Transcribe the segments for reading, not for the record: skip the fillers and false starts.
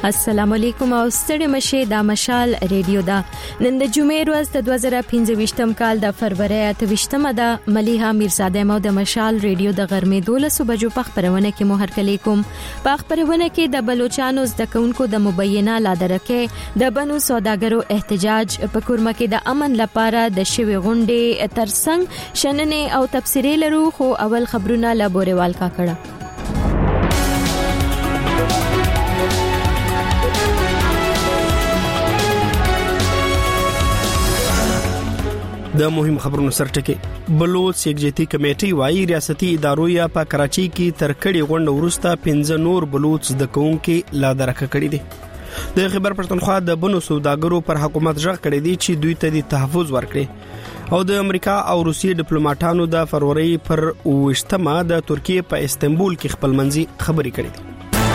السلام علیکم او ستړي مشه د مشال ریډیو دا نن د جمعې ورځ د 2015م کال د فروری 28مه د ملیحه میرزاده مو د مشال ریډیو د غرمې 12 بجو په خبرونه کې مو هرکلی کوم په خبرونه کې د بلوچستان د کونکو د مبینه لادرکه د بنو سوداګرو احتجاج په کورمه کې د امن لپاره د شوی غونډې ترڅنګ شننه او تفسیری لرو خو اول خبرونه لا بوريوال کا کړه د مهم خبرونو سرټکي بلوچ یکجهتي کمیټي وايي ریاستي ادارو یا په کراچي کې تر کړي غونډه ورسته 15 نور بلوچ د کونکو لا درکه کړي دي د خبر پښتونخوا د بنو سوداګرو پر حکومت ژغ کړي دي چې دوی ته د تحفظ ورکړي او د امریکا او روسیې ډیپلوماټانو د فروری پر 28مه د ترکیه په استنبول کې خپل منځي خبري کړي دي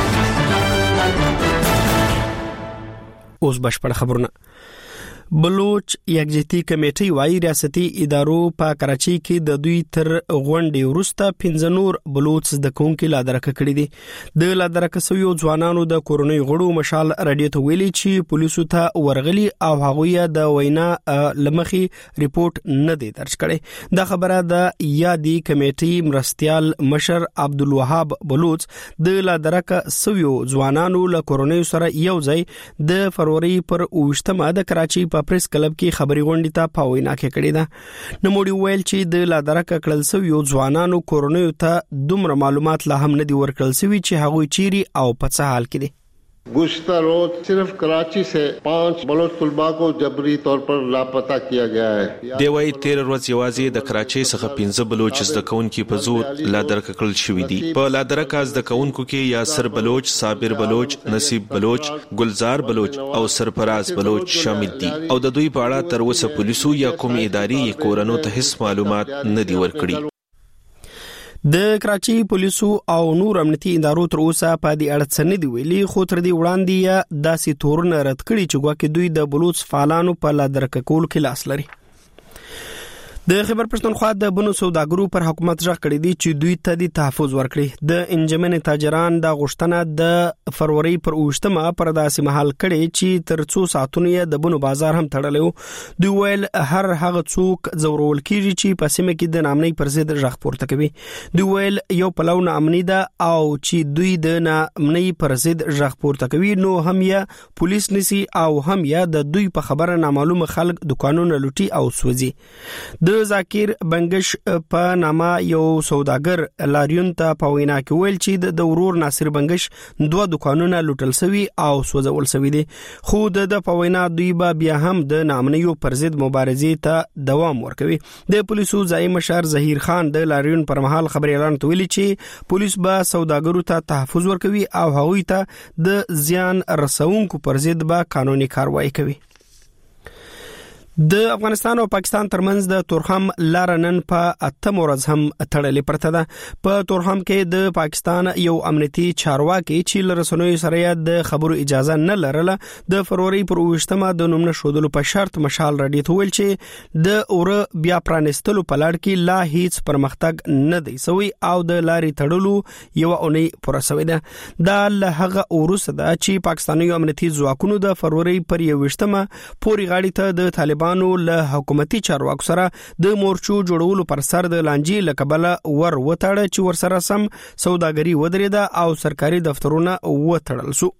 اوس بشپړ خبرونه بلوچ یکجهتي کمیټي وايي ریاستي ادارو په کراچي کې د دوی تر غونډې وروسته 15 نور بلوچ د کونکو لا درکه کړي دي د لا درکه سویو ځوانانو د کورونی غړو مشال رادیو ته ویلي چې پولیسو ته ورغلي او هغوی د وینا لمخي ریپورت نه دی درج کړي دا خبره د یادي کمیټي مرستيال مشر عبدالوهاب بلوچ د لا درکه سویو ځوانانو له کورونی سره یو ځای د فروری پر 28مه د کراچي په پریس کلب کې خبري غونډه ته پاوینا کې کړی دا نموړي ویل چې د لادرکه کړل سویو ځوانانو کورونیو ته دومره معلومات لا هم نه دی ورکړل سوي چې هغه چيري او په څه حال کې دي गुज़श्ता रोज सिर्फ कराची से 5 बलोच तलबा को जबरी तौर पर लापता किया गया है دیوای 13 ورځ یوازې د کراچي څخه 15 بلوچ زده کوونکو په زور لادرکه کړل شوې دي په لادرکه زده کوونکو کې یاسر بلوچ صابر بلوچ نصیب بلوچ گلزار بلوچ او سرفراز بلوچ شامل دي او د دوی په اړه تر اوسه پولیسو یا کوم اداري کورونو ته هیڅ معلومات نه دی ورکړي د کراچي پولیسو او نور امنیتي ادارو تر اوسه په دې اړه څه نه دی ویلي خو تر دې وړاندې یا داسې تورونه رد کړي چې ګواکې دوی د بلوچ فعالانو په لادرکه کول کې لاس لري د خبر پښتونخوا د بنو سوداګرو پر حکومت ژغ کړی دی چې دوی ته د تحفظ ورکړي د انجمن تاجران د غشتنه د فروری پر 28مه پر داسې محل کړي چې تر 2 ساعتونو د بنو بازار هم تړلو دوی ویل هر هغه څوک زورول کیږي چې په سیمه کې د نامنۍ پر ضد ژغ پورته کوي دوی ویل یو پلو نامنۍ ده او چې دوی د نامنۍ پر ضد ژغ پورته کوي نو هم یا پولیس نسی او هم یا د دوی په خبره نامعلوم خلک دکانونه لوټي او سوځي د ذاکر بنگش په نامه یو سوداګر لاریون ته په وینا کې ویل چې د ورور ناصر بنگش 2 دکانونه لوټل سوي او سوځول سوي دي خو د په وینا دوی به بیا هم د نامنیو پر ضد مبارزې ته دوام ورکوي د پولیسو ځای مشر ظهیر خان د لاریون پر مهال خبري اعلان ویلي چې پولیس به سوداګرو ته تحفظ ورکوي او هغوی ته د زیان رسونکو پر ضد به قانوني کاروایی کوي د افغانستان او پاکستان ترمنځ د تورخم لار نن په 8 ورځ هم تړلې پرته ده په تورخم کې د پاکستان یو امنیتي چارواکي چې لرسنوي سره د خبرو اجازه نه لرله د فروری پر 28مه د نومنه شودلو په شرط مشال رډي ته ویل چې د اور بیا پرانستلو په لړ کې لا هیڅ پرمختګ نه دی سوی او د لارې تړلو یو اونۍ پوره شوې ده دا له هغه اوروسه ده چې پاکستاني امنیتي ځواکونو د فروری پر 28مه پوري غاړي ته د طالبان له حکومتي چارواکو سره د مورچو جوړولو پر سر د لانجې لکبله ور وټاړه چې ور سره سم سوداګري ودرېده او سرکاري دفترونه وټړل شو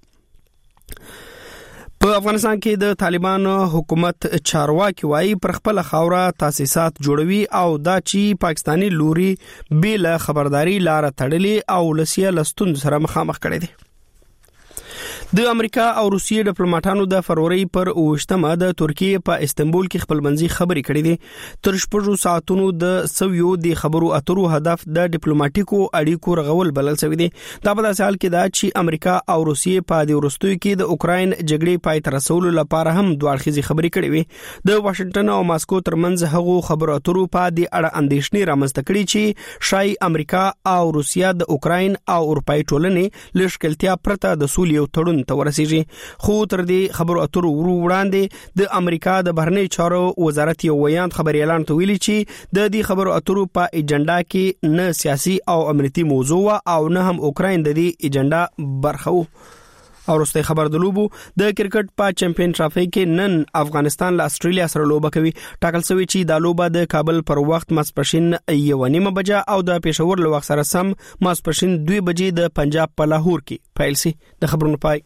په افغانستان کې د طالبان حکومت چارواکي وايي پر خپل خاوره تاسیسات جوړوي او دا چې پاکستانی لوري بل خبرداري لار تړلې او لسیه لستون سره مخامخ کړي دي د امریکا او روسیې ډیپلوماټانو د فروری پر 28مه د ترکیه په استنبول کې خپل منځي خبري کړې دي تر 6 ساعتونو د سویو د خبرو اترو هدف د ډیپلوماټیکو اړیکو رغول بلل شوی دی دا په داسې حال کې دا چې امریکا او روسیې په دې ورستوي کې د اوکراین جګړې پای ته رسولو لپاره هم دوه اړخیزي خبري کړې وي د واشنگټن او ماسکو ترمنځ هغو خبرو اترو په دې اړه اندېښنې رامنځته کړې چې شای امریکا او روسیا د اوکراین او اروپای ټولنې لښکلتیا پرته د سولې او تړون ته ورسیږي خو تر دې خبرو اترو وړاندې د امریکا د بهرنی چارو وزارت یو ویاند خبري اعلان ویلي چې د دې خبرو اترو په ایجنډا کې نه سیاسي او امنیتي موضوع او نه هم اوکراین د دې ایجنډا برخه او وروستي خبر د لوبو د کرکټ په چمپیون ټرافي کې نن افغانستان له استرالیا سره لوبه کوي. ټاکل شوی چې د لوبه د کابل پر وخت ماسپښین 1:30 بجې او د پېښور له وخت سره سم ماسپښین 2 بجې د پنجاب په لاهور کې پیل شي. د خبرونو پای.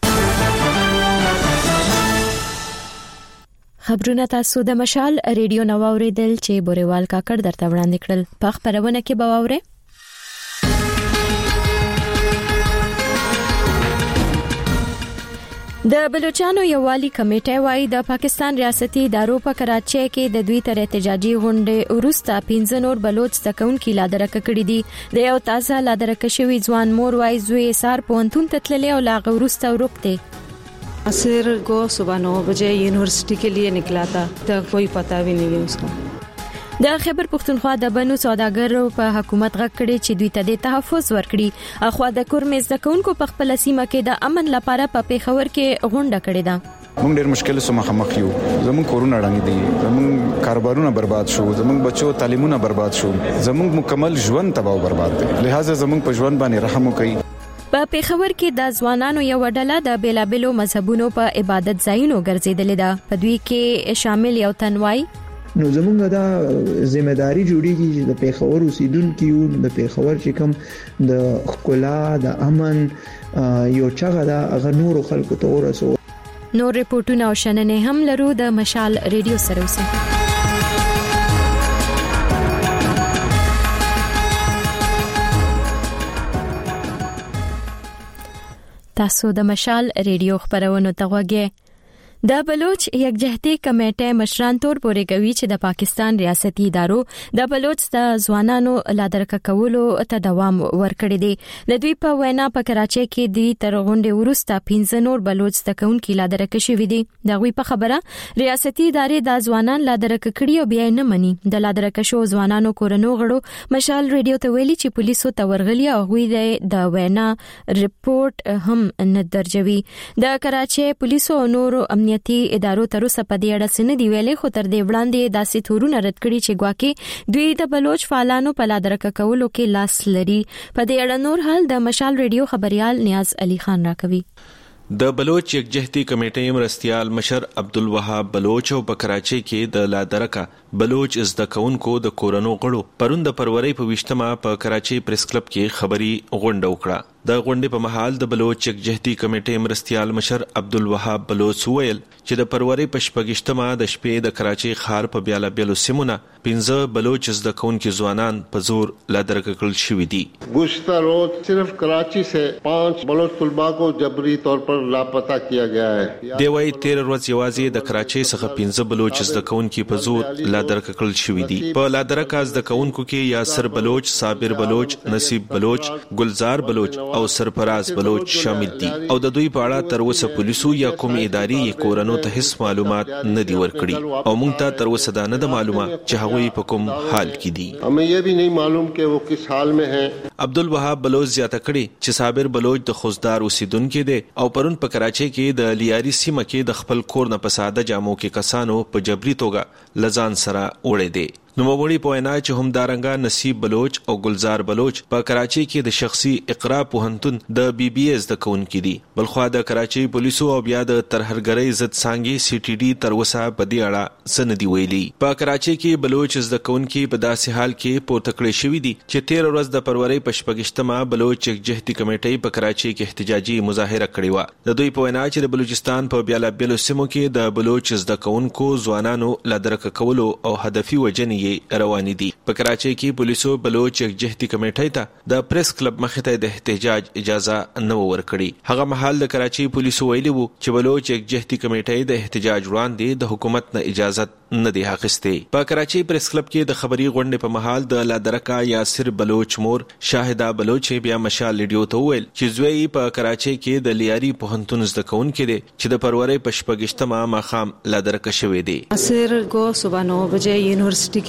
خبرونه تاسو د مشال ریډیو نو اوریدل چې بوريوال کاکړ درته وړاندې کړل. په خبرونه کې به واورئ د بلوچستان یووالي کمیټه وايي د پاکستان ریاستي ادارو په کراچۍ کې د دوی تر احتجاجي غونډې وروسته 15 نور بلوچ تکونکي لادرکه کړي دي. د یو تازه لادرکه شوی ځوان مور وايي زوی سار پونتون تتللې او لاغه وروسته ورکته. असर को सुबह 9 बजे यूनिवर्सिटी के लिए निकला था, तो कोई पता भी नहीं है उसको. د خیبر پختونخوا د بنو سوداګرو په حکومت غږ کړي چې دوی ته د تحفظ ورکړي. اخوا د کورمز د کونکو په خپل سیمه کې د امن لپاره په پیښور کې غونډه کړې ده. موږ ډېر مشکل سره مخامخ یو. زموږ کورونه ړنګ دي, زموږ کاروبارونه برباد شو, زموږ بچو تعلیمونه برباد شو, زموږ مکمل ژوند تباہ او برباد دي. لہذا زموږ په ژوند باندې رحم وکړئ. په پیښور کې د ځوانانو یو ډله د بیلابلو مذهبونو په عبادت ځایونو ګرځیدلې ده. په دوی کې شامل یو تنوای نو زمونږ دا ځمېداري جوړیږي چې د پیښور اوسیدونکو یو د پیښور چې کوم د خپلا د امن یو چغه دا غ نور خلکو ته ورسو. نور ریپورتونه او شننې هم لرو د مشال ریډیو سره اوسئ. تاسو د مشال ریډیو خبرونو ته غوږی. د بلوچ یکجهتي کمیټه مشران تور پورې کوي چې د پاکستان ریاستي ادارو د بلوچ د ځوانانو لادرکه کولو ته دوام ورکړي دي. د دوی په وینا په کراچۍ کې د تر غونډې وروسته 15 نور بلوچ تکونکي لادرکه شوي دي. د دوی په خبره ریاستي ادارې د ځوانان لادرکه کړي او بیا نه مني. د لادرکه شو ځوانانو کورنو غړو مشال ریډیو ته ویلي چې پولیسو ته ورغلي او غوي د وینا ریپورت هم نه درجوي. د کراچۍ پولیسو او نور امنیتي ادارو تر اوسه په دې اړه څه نه دی ویلي, خو تر دې وړاندې داسې تورونه رد کړي چې ګواکې دوی د بلوچ فعالانو په لادرکه کولو کې لاس لري. په دې اړه نور حال د مشال ریډیو خبريال نیاز علي خان راکوي. د بلوچ یکجهتي کمیټې مرستيال مشر عبدالوهاب بلوچ او په کراچۍ کې د لادرکه بلوچ زده کوونکو د کورونو غړو پرون د فروری په 20مه په کراچۍ پریس کلب کې خبري غونډه وکړه. د غونډې په محل د بلوچ یکجهتي کمیټې مرستيال مشر عبدالوهاب بلوچ ویل چې د فروری په 28مه د شپې د کراچۍ ښار په بیلابیلو سیمونه 15 بلوچ زده کوونکي ځوانان په زور لادرکه کړل شوي دي. गुज़श्ता रोज सिर्फ कराची से 5 बलोच तलबा को जबरी तौर पर लापता किया गया है. دی وايي 13 ورځې یوازې د کراچۍ څخه 15 بلوچ زده کوونکي په زور لادرکه کړل شوي دي. په لادرکه زده کوونکو کې یاسر بلوچ, صابر بلوچ, نصیب بلوچ, گلزار بلوچ او سرفراز بلوچ شامل دي او د دوی په اړه تر اوسه پولیسو یا کوم ادارې کورونو ته هیڅ معلومات نه دي ورکړي او موږ ته تر اوسه دا نه د معلومه چې هغوی په کوم حال کې دي. हमें ये भी नहीं मालूम कि वो किस हाल में हैं. عبدالوهاب بلوچ زیاته کړي چې صابر بلوچ د خوزدار اوسیدونکو دی او پرون په کراچۍ کې د لیاري سیمه کې د خپل کور نه په ساده جامو کې کسانو په جبري توګه لزان سره وړي دي. نوموړي په وینا چې هم دارنګه نصیب بلوچ او گلزار بلوچ په کراچۍ کې د شخصي اقرا پوهنتون د بي بي اس د کونکي دي. بلخوا د کراچۍ پولیسو او بیا د ترهرګرۍ ضد څانګې سی ټي ډي تر اوسه په دې اړه سندي ویلي. په کراچۍ کې بلوچ زده کونکي په داسې حال کې پورته کړی شوی دي چې 13 ورځ د فروری په 28مه بلوچ یکجهتي کمیټې په کراچۍ کې احتجاجي مظاهره کړې و. د دوی په وینا چې د بلوچستان په بیلابیلو سیمو کې د بلوچ زده کونکو ځوانانو لادرکه کولو او هدفي وجنې رواني دي. په کراچۍ کې پولیسو بلوچ یکجهتي کمیټې ته د پریس کلب مخې ته د احتجاج اجازه نه ورکړي. هغه مهال د کراچۍ پولیسو ویلي وو چې بلوچ یکجهتي کمیټې د احتجاج وړاندې د حکومت نه اجازه نه دی اخیستې. په کراچۍ پریس کلب کې د خبري غونډې په محل د لادرکه یاسر بلوچ مور شاهده بلوچ بیا مشال ریډیو ته ویل چې زوی په کراچۍ کې د لیاري پوهنتون زده کوونکی دی چې د فروری په 28مه ماښام لادرکه شوی دی. असर को सुबह 9 बजे यूनिवर्सिटी के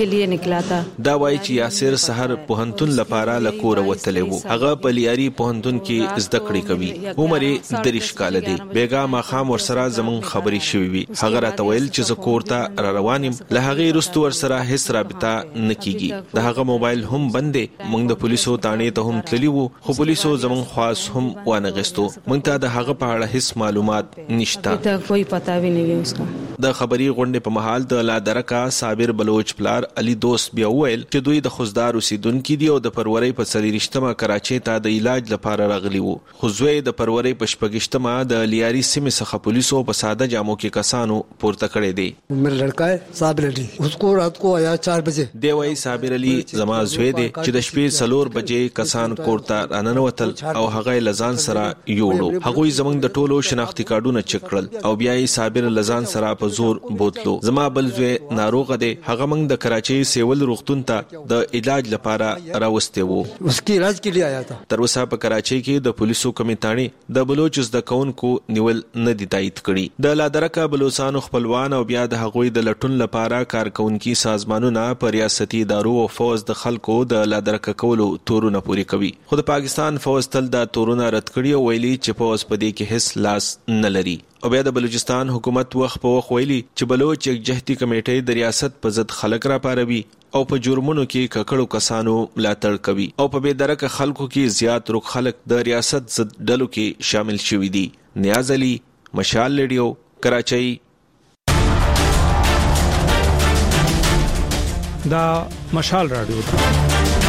लिए निकला था. دا وایي چې یاسر سحر پوهنتون لپاره لکور وتلی وو. هغه په لیاري پوهنتون کې زده کړې کوي. عمر یې 30 کال دی. بیګا ماخام ورسره زمون خبرې شوې وي. هغه راته ویل چې زه کور ته را روانم. له هغې وروسته ورسره هیڅ رابطه نه کیږي. د هغه موبایل هم بند دی. موږ د پولیسو تانې ته هم تللی وو خو پولیسو زمون خواص هم وانه غستو. موږ ته د هغه په اړه هیڅ معلومات نشته. کوئی پتا بھی نہیں ہے اس کا. د خبري غونډې په محل د لادرکا صابر بلوچ پلار علي دوست بیا ویل چې دوی د خوزدار اوسیدونکو دی او د پروري په 33مه کراچۍ ته د علاج لپاره راغلي وو. خو زوی د پروري په 28مه د لیاري سیمې څخه پولیسو په ساده جامو کې کسانو پورته کړی دی. میرا لڑکا ہے صابر علي، اس کو رات کو آیا 4 بجے. دی وای صابر علي زما زوی دی چې د شپې 4 بجې کسان کوړه راننوتل او هغه لزان سره یوړو. هغه زمنګ د ټولو شناختی کارډونه چک کړل او بیا یې صابر لزان سره په زور بوتلو. زما بل زوی ناروغ دی. هغه موږ د کراچۍ سیول روغتون ته د علاج لپاره راوسته وو. اس کی علاج کے لیے آیا تھا. تر اوسه په کراچۍ کې د پولیسو کمیټانی د بلوچ زده کونکو نیول نه دی تایید کړي. د لادرکا بلوچستان خپلوان او بیا د هغوی د لټون لپاره کارکونکي سازمانونه پر ریاستي ادارو او فوج د خلکو د لادرکا کولو تورونه پوری کوي. خو د پاکستان فوج تل د تورونه رد کړي او ویلي چې فوج په دې کې هیڅ لاس نه لري. او بیا د بلوچستان حکومت وخت په وخت ویلي چې بلوچ یکجهتي کمیټې د ریاست په ضد خلک را پاروي او په جرمونو کې ککړو کسانو ملاتړ کوي او په بېدرکه خلکو کې زیات روک خلک د ریاست ضد ډلو کې شامل شوي دي. نیاز علي، مشال ریډیو، کراچۍ. دا مشال رادیو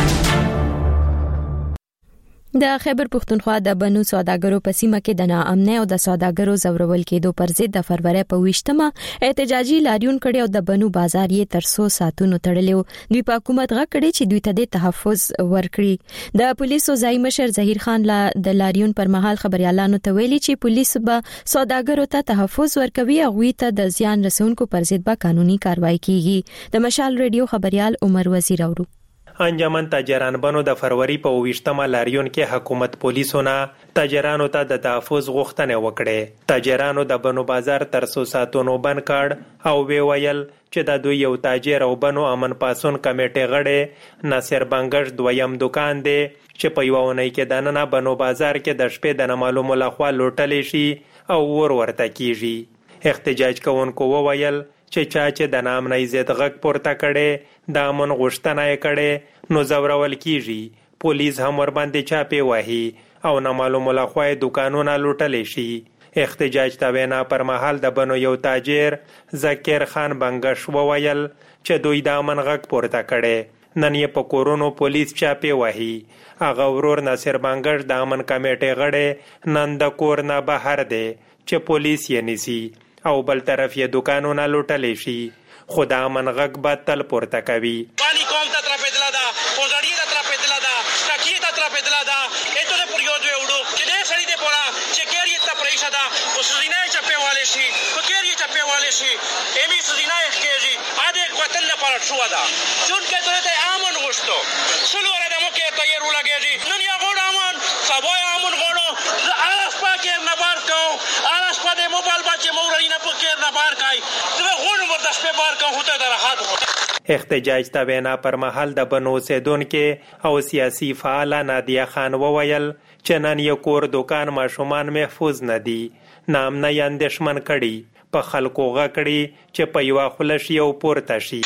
د خیبر پښتونخوا د بنو سوداګرو په سیمه کې د ناامنۍ او د سوداګرو زورول کېدو پر ضد د فروری په 28مه احتجاجي لاریون کړي او د بنو بازار یې تر 100 ساعتونو تړلیو. دوی په حکومت غږ کړي چې دوی ته د تحفظ ورکړي. د پولیسو ځای مشر ظهیر خان د لاریون پر مهال خبريالانو ته ویلي چې پولیس به سوداګرو ته تحفظ ورکوي او غوي ته د زیان رسونکو پر ضد به قانوني کاروایی کیږي. د مشال ریډیو خبريال عمر وزیر اورو. انجمن تاجران بنو د فروری په 28مه لاریون کې حکومت پولیسونه تاجرانو ته د تحفظ غوښتنه وکړه. تاجرانو د بنو بازار تر 100 ساعتونو بند کړ او وی ویل چې د دوی یو تاجر او بنو امن پاسون کمیټې غړي ناصر بنگش دویم دکان دی چې په یو ونې کې د نن بنو بازار کې د شپې د معلومه لخوا لوټلې شي او ورته کیږي. احتجاج کوونکو وویل چې چا چې د نامنۍ ضد غږ پورته کړي د امن غوښتنه یې کړي نو زورول کیږي. پولیس هم ور باندې چاپې وهي او نامعلومه لخوا دکانونه لوټلې شي. احتجاج ته وینا پر مهال د بنو یو تاجر ذکر خان بنگش وویل چې دوی د امن غږ پورته کړي. نن یې په کورونو پولیس چاپې وهي. هغه ورور ناصر بنگش د امن کمیټې غړي نن د کور نه بهر دی چې پولیس یې نیسي او بل طرف یې دکانونه لوټلې شي. خو د امن غږ به تل پورته کوي. پانی قوم ته ترپېدله ده، خوځړي ته ترپېدله ده، ټکي ته ترپېدله ده. ایتو د پر یو دوی وړو چې ډېر سړي دی پوره چې کېر یې ته پرېښه ده خو سزینه یې چپې والی شي په کېر یې چپې والی شي ایمې سزینه یې ښکېږي ا د یې وطن لپاره شوه ده چونکې دوی ته یې امن غوښتو سل وره د مکې ته یې ولګېږي نن یې غوړ امن سبا یې امن غوړو زه هره شپه کېر نه بار کوم هره شپه د موبایل بچې مورړي نه په کېر نه بار کوي زه غوړم ورته شپې بار کوم خو ته د راحت احتجاج ته وینا پر مهال د بنو اوسیدونکو او سیاسي فعال نادیه خان وویل چې نن یو کور دکان ماشومان محفوظ نه دي. نامنۍ اندېښمن کړي په خلکو غکړي چې په یو خلش یو پورته شي.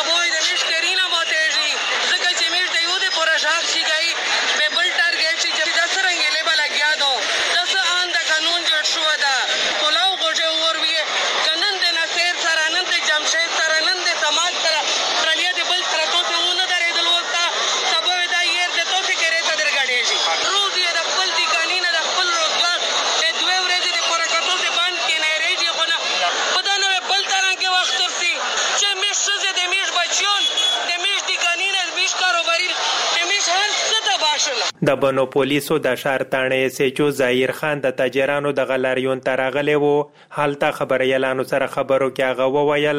د بنو پولیسو د شهر تانه سچو ظاهر خان د تاجرانو د غلاریون ترغلې وو. حالت خبريالانو سره خبرو کې هغه وویل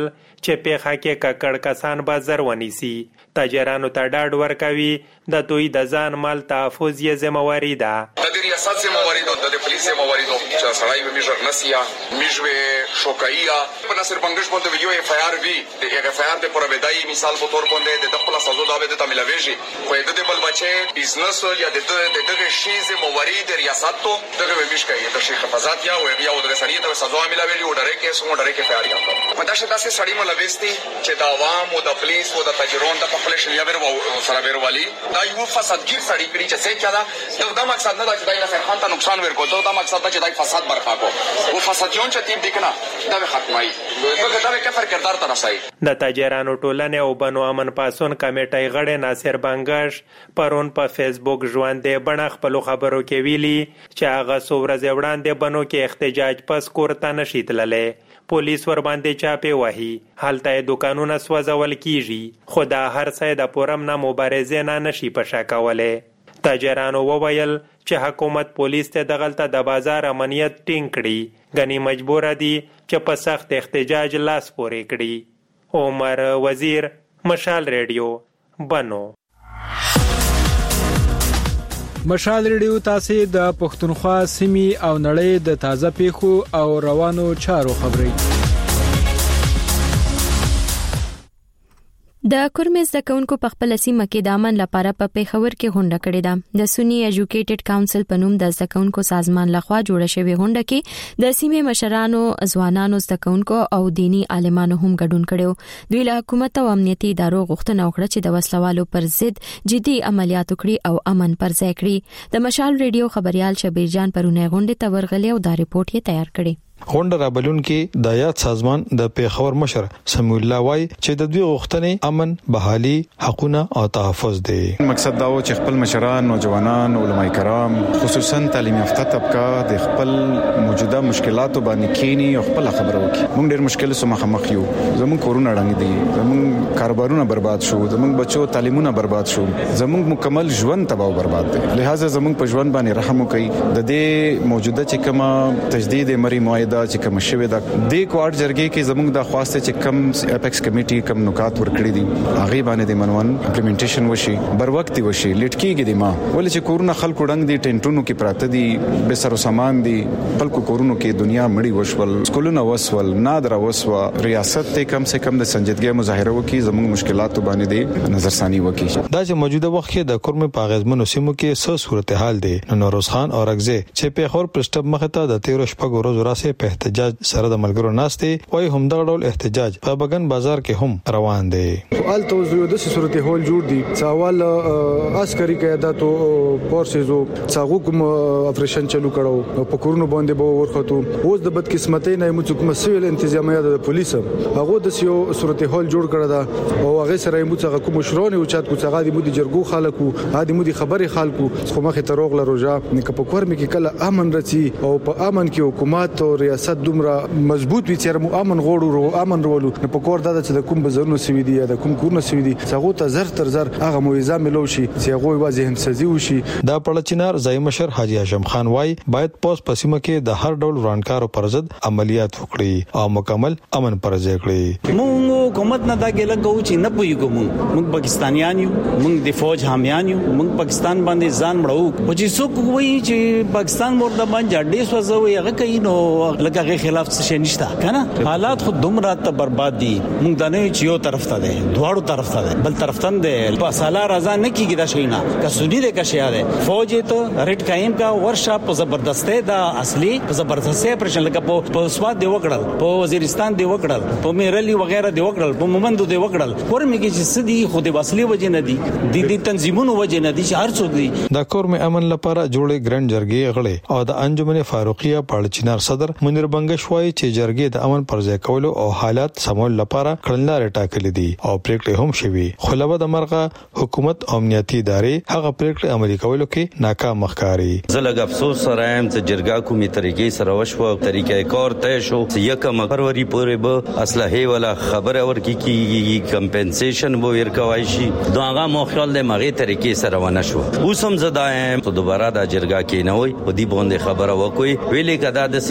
چې پیخه کې ککړ کسان به زر ونیسي. تاجرانو ته ډاډ ورکوي د دوی د ځان مال تحفظ یې ذمہواری ده. د ریاست ذمہواری ده، د پولیس ذمہواری ده چې سړی به میژر نسیا میژوي شوکایا په نصر بنگش باندې ویو اف آی آر وی د اف آی آر د پروبدای مثال په تور باندې د خپل سازو دا به د تملويږي خو د بل بچي بزنس یا د دغه شی ذمہواری د ریاست ته دغه ویش کوي د شیخ حفاظت یا او د سړی د سازو ملويږي او ډره کې سمو ډره کې پیاری ده. په داسې داسې سړی ملويستي چې د عوام او د پولیس او د تاجرون د خپل شلیه ور سره ورولي دا یو فسادګر سړی کړي چې څه کړه دا مقصد نه دا چې دای نصر خان ته نقصان ورکول دا مقصد دا چې دای فساد برپا کو او فسادیون چې تیم دکنه دا به ختمای دغه دا کفر کردار ته رسای. د تاجرانو ټولنې او بنو امن پاسون کمیټې غړي ناصر بنگش پرون په فیسبوک ژوندې بڼه خپل خبرو کې ویلي چې هغه څورځ وړاندې بنو کې احتجاج پس کورته نشي تللی. پولیس ور باندې چاپې وهي، هلته دکانونه سوځول کیږي، خو دا هر څه د پورم نه مبارزې نه نشي پشا کولی. تاجرانو وویل چې حکومت پولیس ته دغلته د بازار امنیت ټینګ کړي، غني مجبور دي چې په سخت احتجاج لاس پورې کړي. عمر وزیر، مشال ریډیو، بنو. مشال ریډیو تاسو د پښتونخوا سیمې او نړۍ د تازه پیښو او روانو چارو خبري. د کورمز د کونکو په خپل سیمه کې د امن لپاره په پیښور کې غونډه کړې ده. د سنی ایجوکیټډ کونسل په نوم د زکونکو سازمان لخوا جوړه شوې غونډه کې د سیمې مشرانو، ځوانانو، زکونکو او دینی عالمانو هم ګډون کړو. دوی له حکومت او امنیتي ادارو غوښتنه وکړه چې د وسلوالو پر ضد جدي عملیات وکړي او امن پر ځای کړي. د مشال ریډیو خبريال شبیر جان پرونه غونډه ته ورغلی او دا رپورت یې تیار کړی. غونډه رابلون کې د یاد سازمان د پیښور مشر سمیع الله وای چې د دوی غوښتنې امن، بحالي، حقوقونه او تحفظ دي. مقصد دا و چې خپل مشران، نوجوانان، علماء کرام، خصوصا تعلیم یافته طبقه د خپل موجوده مشکلاتو باندې کینی او خپل خبرو وکړي. موږ ډېر مشکل سره مخامخ یو، زموږ کورونه ړنګ دي، زموږ کاروبارونه برباد شو، زموږ بچو تعلیمونه برباد شو، زموږ مکمل ژوند تباہ او برباد دي. لہذا زموږ په ژوند باندې رحم وکړي. د دې موجوده چې کومه تجدید مری معاهده چې کوم شوی دا د کوارډ جرګې کې زموږ د خواسته چې کم اپیکس کمیټي کم نکات ورکړي دي هغه باندې د منون امپلیمنټیشن وشي، بر وخت وشي، لټکیږي دي ما ولې چې کورونه خلکو ډنګ دي، ټینټونو کې پراته دي، به سر سامان دي، خلکو کورونو کې دنیا مړی وشول، سکولونه وسول، نادر وسوا. ریاست ته کم سے کم د سنجیدګۍ مظاهره وکړي، زموږ مشکلات باندې دي نظرثانی وکړي. دا چې موجوده وخت کې د کورم په غزمنو سیمو کې څه صورتحال دي. نوروز خان اورغزه چې په خور پرسټب مخه ته د 13 شپږ ورځې راسه په احتجاج سره د ملګرو ناشته وای هم دغه ډول احتجاج په بغن بازار کې هم روان دي. الته زو د صورتحال جوړ دي څاوال عسکري قیادت او فورسزو څاغو کوم اپریشن چلو کړو په کورونو باندې به ورخته. اوس د بدقسمتۍ نه موږ کوم سیویل انتظامیه د پولیسو هغه د سیو صورتحال جوړ کړی دا او هغه سره موږ څنګه کوم شرونه او چات کو څنګه د مودي جرګو خلکو هادي مودي خبري خلکو خو مخه تروغ لروجا نه په کور مې کې کله امن رچی او په امن کې حکومت او ریاست دومره مضبوط وي چې مو امن غوړو امن ورولو نه په کور دا چې د کوم بزرنو سوي دي یا د کوم کورنو سوي دي څنګه ته زر تر زر هغه موعظه ملو شي چې هغه واځي همسازي وشي. دا پړچینار ځای مشر حاجی هاشم خان وای باید پوس پسیمه کې د هر ډول ورانکارو پر ضد عملیات وکړي او مکمل امن پر ځای کړي. موږ حکومت نه دا ګل کوو چې نه پویګو موږ پاکستانیان یو، موږ د فوج حامیان یو، موږ پاکستان باندې ځان مړو او چې څوک وایي چې پاکستان ورته باندې ډېر سوځوي هغه کوي نو لکه خلاف څه نشته کنه. حالات خود دومره ته برباد دي. موږ د نه یو طرف ته دي، دواړو طرف ته دي، بل طرف ته دي. په سالا رضا نه کیږي دا شي نه که سنی دې کا شي ده فوج ته ریټ قائم کا ورشا په زبردسته دا اصلي په زبردسته پرشن لکه په سواد دی وکړل، په وزیرستان دی وکړل، په میرلی وغیرہ دی وکړل، په مومندو دی وکړل. کورمه کې چې سدي خو د وسلې وجه نه دي، د تنظیمونو وجه نه دي چې هر څوک دي. د کورمه امن لپاره جوړې ګرند جرګې غړي او د انجمن فاروقیه پړچینار صدر منیر بنگش وای چې جرګې د امن پر ځای کولو او حالات سمول لپاره کړنلارې ټاکلې دي او پریکړې هم شوي. خو لبا د مرغه حکومت او امنیتي ادارې هغه پریکړې عملي کولو کې ناکام ښکاري. زلګ افسوس سره هم چې جرګه کومي طریقې سره وشو، طریقې کار طے شو چې 1 فروری پورې به اسلحه ولا خبره ورکی کی کمپنسیشن وو ورکوي شي. داغه مو خیال د مغه طریقې سره ونه شو. اوس هم زدایم ته دوباره د جرګه کې نه وي او دی باندې خبره وکوي ویلې کدا د سیدا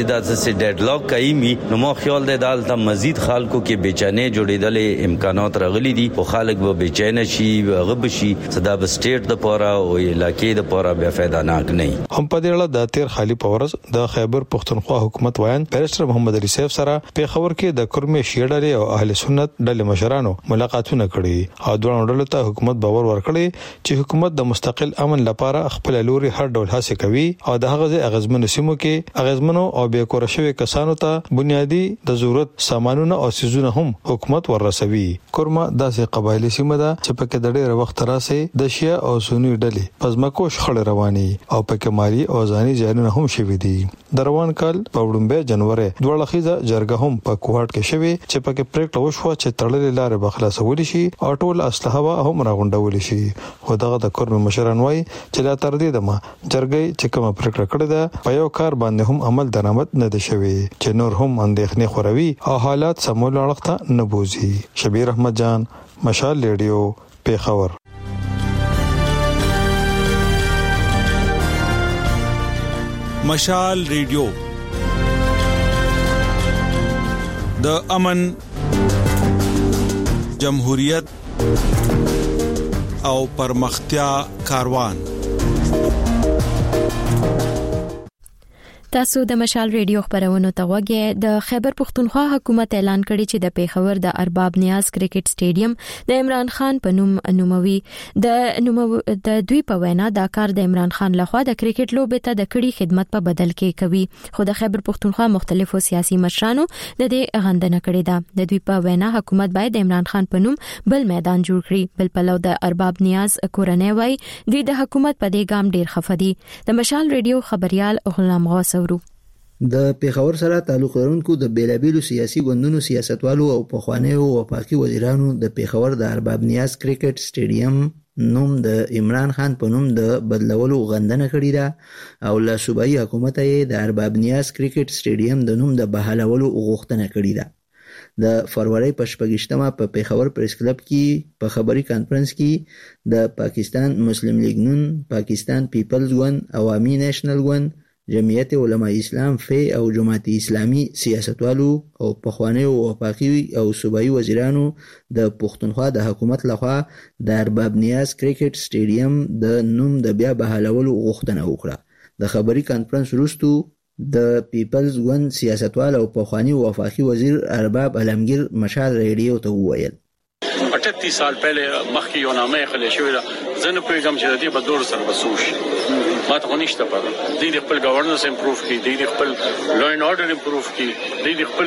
داسې ډیډلاک کوي نو مو خیال دی دالته مزید خلکو کې بیچانه جوړېدل امکانات راغلي دي او خلک به بیچانه شي غب شي صدا به سټیټ د پورا او علاقې د پورا بیا فائدہ ناک نه هم په دې اړه د تیر خالی پورز د خیبر پختونخوا حکومت وایي بیرسټر محمد علي سیف سره په خبر کې د کرمه شیډلې او اهل سنت ډلې مشرانو ملاقاتونه کړي او دوه ډلو ته حکومت باور ورکړي چې حکومت د مستقل امن لپاره خپل لوري هر ډول هڅه کوي او د هغه اغزمن سیمو کې اغزمنو او بیا کورشوي کسانو ته بنیادی د ضرورت سامانونه او سيزونه هم حکومت ورسوي. کرمه داسې قبایلی سیمه ده چې پکې د ډېر وخت راځي د شیا او سنی ډلې پزماکو شخړې رواني او پکې مالی او ځاني ځایونه هم شوي دي. د روان کال په وړاندې جنوري دوه لخیزه جرګه هم په کوهټ کې شوي چې پکې پریکړه وشوه چې تړلې لارې بخلاصول شي او ټول اسلحه هم راغونډول شي. خو دغه د کرمه مشران وایي چې لا تر دې دمه جرګې چې کومه پریکړه کړې ده په یو کار باندې هم عمل درآمد نه دي شوی چې نور هم اندېښنې خوروي او حالات سمول اړخته نه بوزي. شبیر احمد جان، مشال ریډیو، پیښور. مشال ریډیو د امن، جمهوریت او پرمختیا کاروان. تاسو د مشال ریډیو خبرونه ته وګورئ. د خیبر پختونخوا حکومت اعلان کړی چې د پیښور د ارباب نیاز کرکټ سټیډیم د عمران خان په نوم نوموي. د دوی په وینا دا کار د عمران خان لخوا د کرکټ لوبې ته د کړي خدمت په بدل کې کوي. خو د خیبر پختونخوا مختلفو سیاسي مشرانو د دې غندنه کړې ده. د دوی په وینا حکومت باید د عمران خان په نوم بل میدان جوړ کړي. بل پلو د ارباب نیاز کورنۍ وای د حکومت په دې ګام ډیر خفدي. د مشال ریډیو خبريال غلام غوث د پیښور سره تعلق لرونکو د بیلابیلو سیاسي ګوندونو سیاستوالو او پخوانیو وفاقي وزیرانو د پیښور د ارباب نیاز کرکټ سټیډیم نوم د عمران خان په نوم د بدلولو غندنه کړې ده او له صوبایي حکومت یې د ارباب نیاز کرکټ سټیډیم د نوم د بحالولو غوښتنه کړې ده. د فروری په 28مه په پیښور پریس کلب کې په خبري کانفرنس کې د پاکستان مسلم لیگ نون، پاکستان پیپلز ګوند، عوامي نیشنل ګوند، جمعیت علماء اسلام فی او جماعت اسلامی سیاستوالو او پخوانیو وفاقي او صوبایي وزیرانو د پښتونخوا د حکومت لخوا د ارباب نیاز کرکټ سټیډیم د نوم د بیا بحالولو غوښتنه وکړه. د خبري کانفرنس وروسته د پیپلز ګوند سیاستوال او پخوانی وفاقي وزیر ارباب علمگیر مشال ریډیو ته وویل 38 سال پہلے مخکې یو نامه خلې شوې ده. زه نه پوهېږم چې د دې به دور سره بسوش ما ته خو نشته پته. دوی د خپل ګورننس امپروف کړي، دوی د خپل لا اینډ اورډر امپروف کړي، دوی د خپل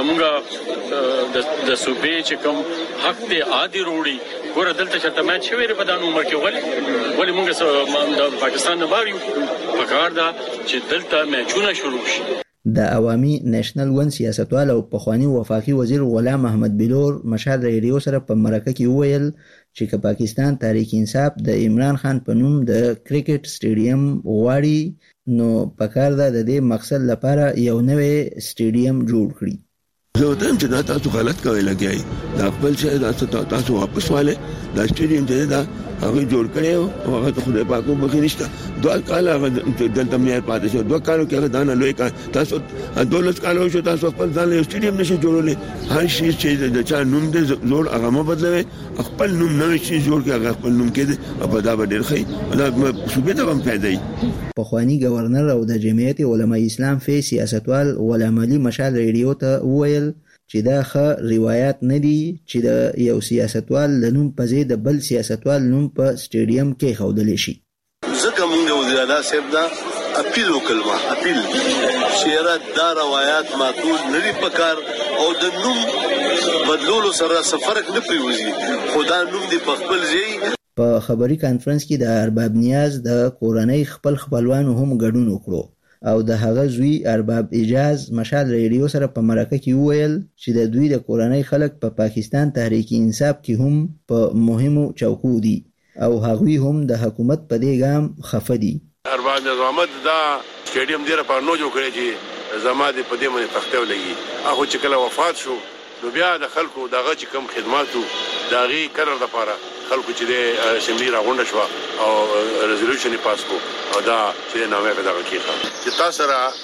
زمونږ د صوبې چې کوم حق دی عادي وروړي. ګوره دلته چې میچ شوی په دانو عمر کې ولې موږ د پاکستان نه بار یو پکار ده چې دلته میچونه شروع شي. د عوامي نیشنل ګوند سیاستوال او پخوانی وفاقي وزیر غلام احمد بلور مشال ریډیو سره په مرکه کې وویل چې که پاکستان تحریک انصاف د عمران خان په نوم د کرکټ سټیډیم غواړي نو پکار ده د دې مقصد لپاره یو نوې سټیډیم جوړ کړي. زه ته چې دا تاسو غلط کوي لګیای دا خپل شي تاسو واپس واله دا سټیډیم چې دا هغه جوړ کړو او هغه خدای پاکو بخښي نشته. دوه کال هغه دلته مې پاتې شو، دوه کالو کې هغه دانه لوی کا تاسو دولت کالو شو تاسو خپل ځان له سټیډیم نشي جوړولې. هر شي چې د چا نوم دې جوړ هغه مو بدلوي، خپل نوم نوې شي جوړ کې هغه خپل نوم کې او دا به ډېر ښه دا صوبې ته هم فائدې. پخوانی گورنر او د جمعیت علماء اسلام فی سیاستوال غلام علي مشال ریډیو ته وویل چې دا ښه روایت نه دي چې د یو سیاستوال د نوم په ځای د بل سیاستوال نوم په سټیډیم کې ښودل شي. ځکه موږ د وزیر اعلی صاحب دا اپیل وکړو چې دا روایت معقول نه دي پکار او د نوم بدلولو سره فرق نه پریوزي، خو دا نوم دی په خپل ځای. په خبري کانفرنس کې د ارباب نیاز د کورنۍ خپل خپلوانو هم ګډون وکړو او د هغه زوی ارباب اجاز مشال ریډیو سره په مرکه کې وویل چې د دوی د کورنۍ خلک په پاکستان تحریک انصاف کې هم په مهمو چوکو دي او هغوی هم د حکومت په دې ګام خفه دي. ارباب نظامت دا سټیډیم ډیر په نو جوړ کړی چې زماده په دې باندې تخته ولګي. هغه چې کله وفات شو نو بیا د خلکو دغه چې کم خدماتو داغي قرار د پاره خلکو چې د اسمبلی راغونډه شو او ریزولوشن پاس کو او دا چې نامه په دغه کې چې تاسو را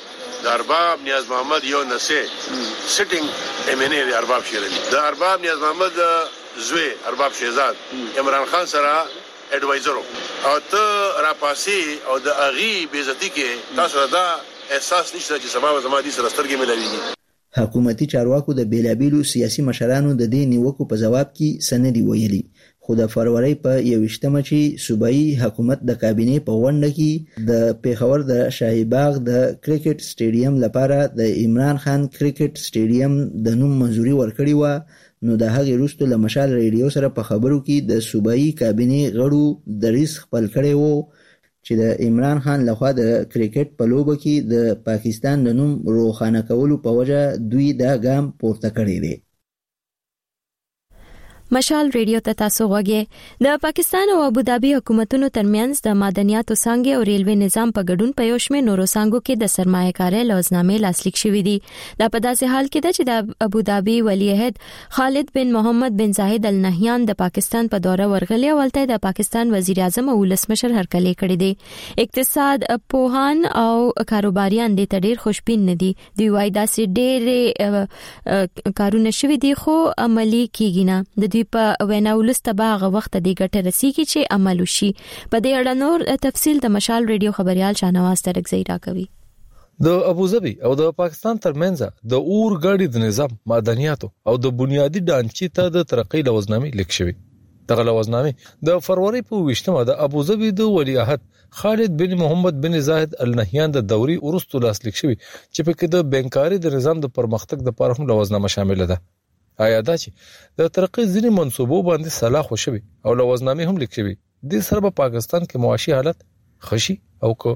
د ارباب نیاز محمد یو نسه سټینګ ایم ان ای د ارباب شیرنی د ارباب نیاز محمد زوی ارباب شهزاد عمران خان سره اډوایزر او ته را پاسي او د اغي بیزتی کې تاسو دا احساس نشته چې سبا زما دي سره سترګې ملويږي. حکومتي چارواکو د بیلابیلو سیاسي مشرانو د دې نیوکو په جواب کې سندې ویلي، خو د فروری په 21مه چې صوبایي حکومت د کابینې په غونډه کې د پیښور د شاهي باغ د کرکټ سټیډیم لپاره د عمران خان کرکټ سټیډیم د نوم منځوري ورکړی و، نو د هغې وروسته له مشال ریډیو سره په خبرو کې د صوبایي کابینې غړو دریځ خپل کړی و چې د عمران خان لخوا د کرکټ په لوبه کې د پاکستان د نوم روښانه کولو په وجه دوی دا ګام پورته کړی دی. مشال ریډیو ته تاسو غوږی. د پاکستان او ابوظبي حکومتونو ترمنځ د معدنیاتو څانګې او ریلوي نظام په ګډون په یو شمېر نورو څانګو کې د سرمایه‌کارۍ لوزنامې لاسلیک شوې دي. دا په داسې حال کې ده چې د ابوظبي ولیعهد خالد بن محمد بن زاهد ال نهیان د پاکستان په دوره ورغلی او ولته د پاکستان وزیر اعظم او ولسمشر هرکلی کړی دی. اقتصاد پوهان او کاروباریان د ډېر خوشبین نه دي. دوی وايي داسې ډېر کارونه شوي دي خو عملی کیږي نه. د دوی په وینا ولسته باغه وخت د ګټه رسیږي چې عمل وشي. په دې اړه نور تفصیل د مشال ریډیو خبريال شاهنواز ترکزی راکوي. د ابوظبي او د پاکستان ترمنځ د اورګاډي د نظام معدنیاتو او د بنیادی ډانچې ته د ترقۍ لوزنامې لیک شوی. دغه لوزنامې د فروری په 20مه د ابوظبي د ولیعهد خالد بن محمد بن زاهد ال نهیان د دوري ورستو لاسلیک شوی چې په کې د بانکاري د نظام د پرمختګ د لپاره هم لوزنامه شامل ده. آیا دا چې د ترقی ځینې منصوبو باندې صلاح خوشوي او لوزنامې هم لیک شوی د سره په پاکستان کې معاشي حالت خشي او کو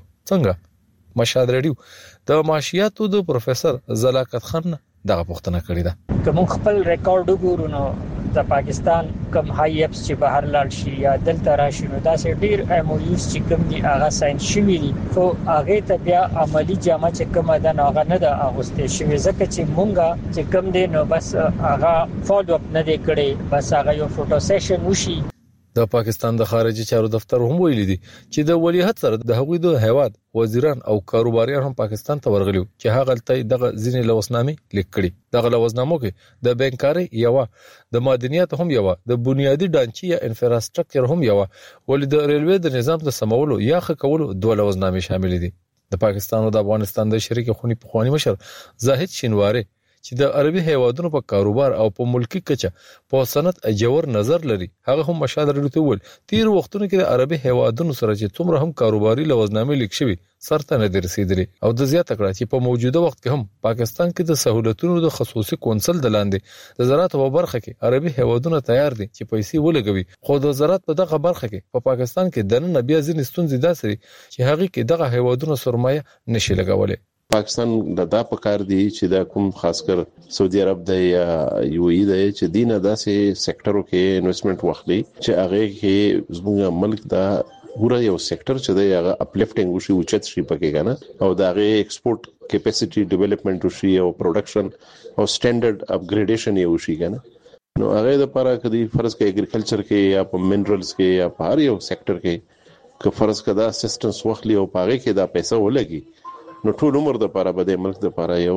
څنګه؟ مشال ریډیو د معاشیاتو د پروفیسور زلاکت خان دغه پوښتنه کړې ده. کوم خپل ریکارډ وګورو نو د پاکستان کم های اپس چې بهر لاړ شي یا دلته راشي نو دا سه ډیر امویوز چې کوم دي هغه ساين شوی دي خو هغه ته بیا عملی جامه چې کوم ده نو هغه نه د اغوسته شوی ځکه چې مونږه چې کوم دي نو بس هغه فالو اپ نه دی کړی، بس هغه یو فوټو سیشن وشي. د پاکستان د خارجي چارو دفتر هم ویلي دي چې د ولیعهد سره د هغوی د هیواد وزیران او کاروباریان هم پاکستان ته ورغلي چې هغه تل دغه ځینې لوزنامې لیک کړي. دغه لوزنامو کې د بانکاري یو د معدنیات هم یو د بنیادی ډانچې یا انفراستراکچر هم یو ولې د ریلوي د نظام د سمولو یا ښه کولو دوه لوزنامې شامل دي. د پاکستان او د افغانستان د شریک خونی پخوانی مشر زاهد شینواری چې د عربي هیوادونو په کاروبار او په ملکی کچه په صنعت اجور نظر لري هغه هم مشال ریډیو ول تیر وختونو کې د عربي هیوادونو سره چې څومره هم کاروباري لوزنامې لیک شوی سرته نه درسیدلي او د زیاته کړه چې په موجوده وخت کې هم پاکستان کې د سہولتونو د خصوصي کونسل د لاندې د زراعت په برخه کې عربي هیوادونه تیار دي چې پیسې ولګوي، خو د زراعت په دغه برخه کې په پاکستان کې د نن بیا ځینې ستونزې داسري چې هغه کې دغه هیوادونه سرمایه نشي لګولې. پاکستان دا په کار دی چې دا کوم خاص کر سعودي عرب د یو ای د چې دینه داسې سېکټرو کې انویسټمنٹ واخلي چې هغه کې زموږ ملک دا پورا یو سېکټر چې دی هغه اپلیفټینګ وشي او چت شي پکې کنه او دا هغه ایکسپورټ کیپاسټي ډیولپمنٹ وشي او پروډکشن او سټانډرډ اپګریډیشن یو شي کنه. نو هغه د لپاره کدي فرض کې اګریکلچر کې یا په منرالز کې یا په هر یو سېکټر کې که فرض کدا اسسټنس واخلي او پاره کې دا پیسې ولګي نو ټول عمر د لپاره به د ملک د لپاره یو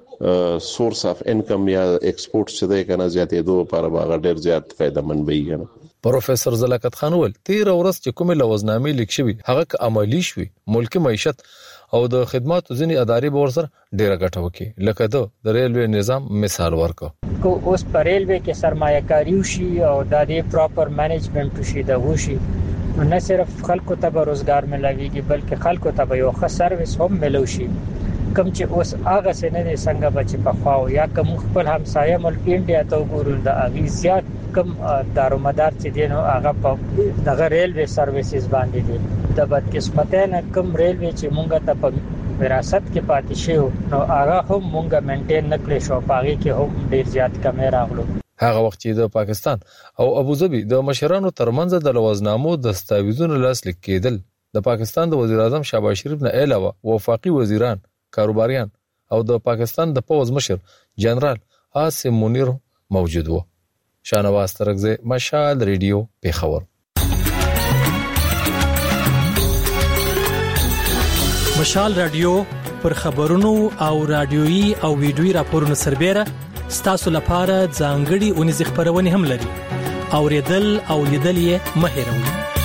سورس اف انکم یا ایکسپورټ چې د کنه زیاتې دوه لپاره باغ ډیر زیات فائدہ مند وي کنه. پروفیسور زلاکت خان ول 13 ورځ چې کومه لوزنامې لیک شوی هغه عملی شوی ملکی معیشت او د خدماتو ځینې ادارې به ورسره ډیره ګټه وکړي لکه د ریلوي نظام مثال ورکو کو اوس پر ریلوي کې سرمایه‌کاري وشي او د دې پراپر مینجمنت وشي د وشي نه صرف خلکو ته به روزګار ملويږي بلکې خلکو ته به یو ښه سرویس هم ملوشي کوم چې اوس هغه څنګه نه څنګه بچ په خواو یا کوم خپل همسایه ملک انډیا ته وګورل د اغي زیات کم دارومدار چې دینو هغه په دغه ریلوي سرویسز باندې دي د بدقسمته نه کوم ریلوي چې مونږ ته په وراثت کې پاتې شو نو هغه هم مونږ مینټین نکړې شو پاغي کې هم ډیر زیات کمی راغلو. هغه وخت چې د پاکستان او ابوظبي د مشرانو ترمنځ د لوزنامو دستاویزونو لاسلیک کېدل د پاکستان د وزیر اعظم شهباز شریف نه علاوه وفاقي وزیران کاروباریان او د پاکستان د پوز مشر جنرال عاصم منیر موجود وو. شاهنواز ترکزی مشال ریډیو پیښور. مشال رادیو پر خبرونو او رادیويي او ویډیويي راپورونو سربېره ستاسو لپاره ځانګړي اونیز خبرونه هم لري. اوریدل او لیدل یې مه هېروئ.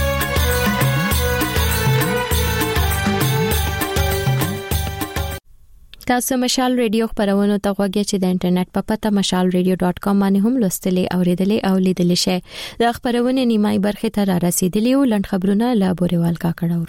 تاسو مشال ریډیو خبرونه ته غوږی چې د انټرنیټ په پته mashalradio.com باندې هم لوستلې اوریدلې او لیدلې شئ. د خبرونه نیمای برخه ته را رسیدلې او لند خبرونه لا بوريوال کا کړه.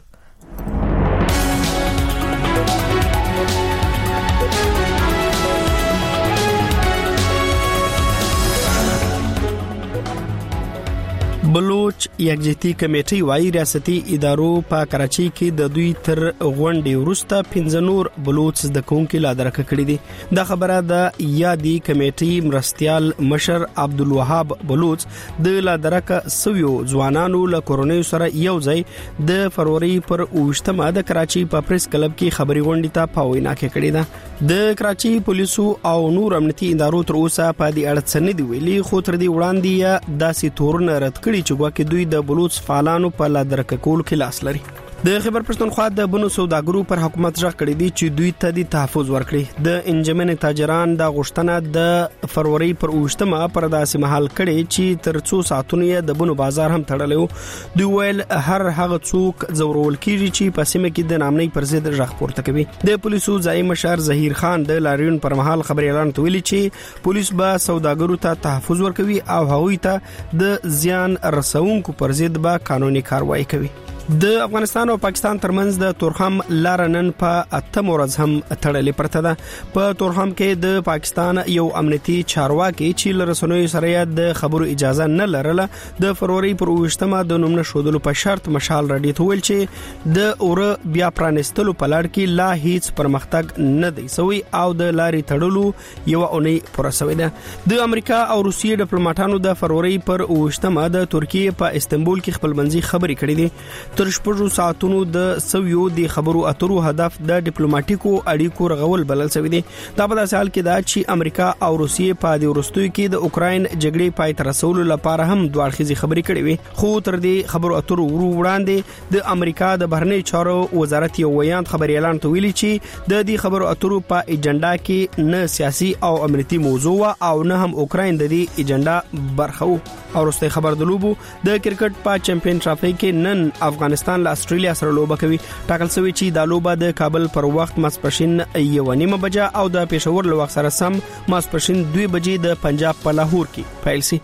بلوچ یکجهتي کمیټې وايي ریاستي ادارو په کراچۍ کې د دوی تر غونډې وروسته 15 نور بلوچ زده کوونکي لا درک کړي دي. دا خبره د یادي کمیټې مرستيال مشر عبدالوهاب بلوچ د لا درک سویو ځوانانو له کورونې سره یو ځای د فروری پر 28مه د کراچۍ په پریس کلب کې خبري غونډې ته پاوینا کې کړي ده. د کراچۍ پولیسو او نور امنیتي ادارو تر اوسه په دې اړه څه نه دی ویلي، خو تر دې وړاندې داسې تورونه رد کړي چې ګواکې دوی د بلوچ فعالانو په لادرک کول کې لاس لري. د خیبر پښتونخوا د بنو سوداګرو پر حکومت ځخ کړی دی چې دوی ته د تحفظ ورکړي. د انجمن تاجران د غشتنه د فروری پر 28مه پر داسې محل کړي چې تر 2 ساعتونو د بنو بازار هم تړلو. دوی ویل هر هغه څوک زورول کیږي چې په سیمه کې د نامنۍ پر ضد ځخ پورته کوي. د پولیسو ځای مشر ظهیر خان د لاریون پر مهال خبري اعلان تویل چې پولیس به سوداګرو ته تحفظ ورکوي او هغوی ته د زیان رسونکو پر ضد به قانوني کاروایی کوي. د افغانستان او پاکستان ترمنځ د تورخم لار نن په 8 ورځ هم تړلې پرته ده. په تورخم کې د پاکستان یو امنیتي چارواکي چې لرسنوي سره د خبرو اجازه نه لرله د فروری پر 28مه د نوم نشودلو په شرط مشال رډي تویل چې د اور بیا پرانستلو په لړ کې لا هیڅ پرمختګ نه دی سوی او د لارې تړلو یو اونۍ پوره شوې ده. د امریکا او روسیې ډیپلوماټانو د فروری پر 28مه د ترکیه په استنبول کې خپلمنځي خبرې کړې دي. تر 6 ساعتونو د سویو د خبرو اترو هدف د ډیپلوماټیکو اړیکو رغول بلل شوی دی. دا په داسې حال کې دا چې امریکا او روسیې په دې وروستیو کې د اوکراین جګړې پای ته رسولو لپاره هم دوه اړخیزې خبرې کړې وي. خو تر دې خبرو اترو وړاندې د امریکا د بهرنی چارو وزارت یو ویان خبري اعلان تویلی چې د دې خبرو اترو په ایجنډا کې نه سیاسي او امنیتي موضوع او نه هم اوکراین د دې ایجنډا برخه وو. او وروسته خبر د لوبو د کرکټ په چمپیون ټرافي کې نن افغانستان له استرالیا سره لوبه کوي. ټاکل شوی چې دا لوبه د کابل پر وخت ماسپښین 1:30 بجې او د پېښور له وخت سره سم ماسپښین 2 بجې د پنجاب په لاهور کې پیل شي.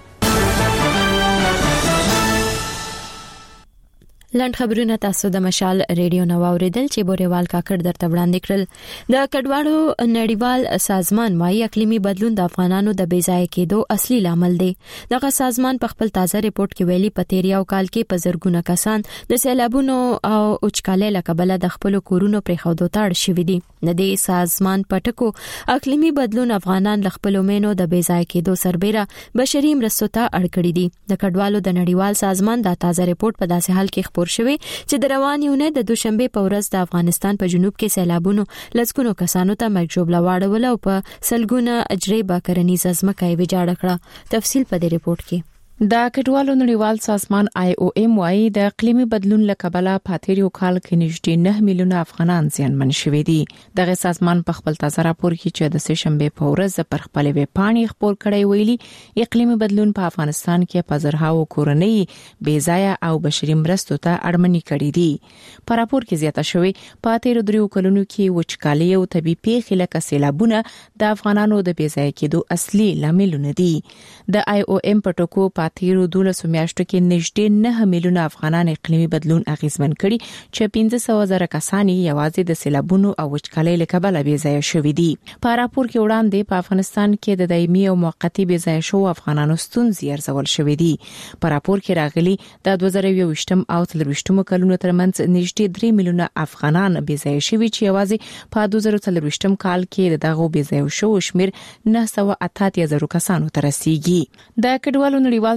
لند خبرونه تاسو د مشال ریډیو نو اوریدل چې بوريوال کاکړ درته وړاندې کړل. د کډوالو نړیوال سازمان وايي اقلیمي بدلون د افغانانو د بیځای کېدو اصلي لامل دی. دغه سازمان په خپل تازه ریپورت کې ویلي په تیریاو کال کې په زرګونه کسان د سیلابونو او اوچکالۍ له کبله د خپل کورونو پرېښودو ته اړ شوي دي. د دې سازمان پټکو اقلیمي بدلون افغانان له خپل مینو د بیځای کېدو سربېره بشري مرستو ته اړ کړي دي. د کډوالو د نړیوال سازمان د تازه ریپورت په داسې حال کې شوی چې د روان یونه د دوشنبه په ورځ د افغانستان په جنوب کې سیلابونو لسګونو کسانو ته مرګ ژوبله واړول او په سلګونه اجرې با کرنیزه ځمکه یې ویجاړ کړه. تفصیل په دې ریپورت کې. د کډوالو نړیوال سازمان IOM وايي د اقلیمي بدلون له کبله پاتریو کال کې نږدې 9 میلیونه افغانان زیانمن شوي دي. دغه سازمان په خپل تازه راپور کې چې د سهشنبه په ورځ پر خپل ویب پاڼې خبر کړی ویلي اقلیمي بدلون په افغانستان کې په زرهاو کورنۍ بیځای او بشري مرستو ته اړمنې کړې دي. په راپور کې زیاته شوی پاتریو دریو کلونو کې وچکالۍ او طبي پیښې لکه سیلابونه د افغانانو د بیځای کېدو اصلي لاملونه دي. د IOM په ټکو تیرو 12 میاشتو کې نږدې 9 میلیونه افغانان اقلیمي بدلون اغیزمن کړي چې 15,000 کسان یوازې د سیلابونو او وچکالۍ له کبله بې ځای شوي دي. په راپور کې وړاندې په افغانستان کې د دایمي او موقتی بې ځای شو افغانانو ستونزې ارزول شوې دي. په راپور کې راغلي د 2023 او 2023 کلونو ترمنځ نږدې 3 میلیونه افغانان بې ځای شوي چې یوازې په 2023 کال کې دغه بې ځای شو شمیر 988,000 کسانو ته رسیدي. د کډوالو نړیوال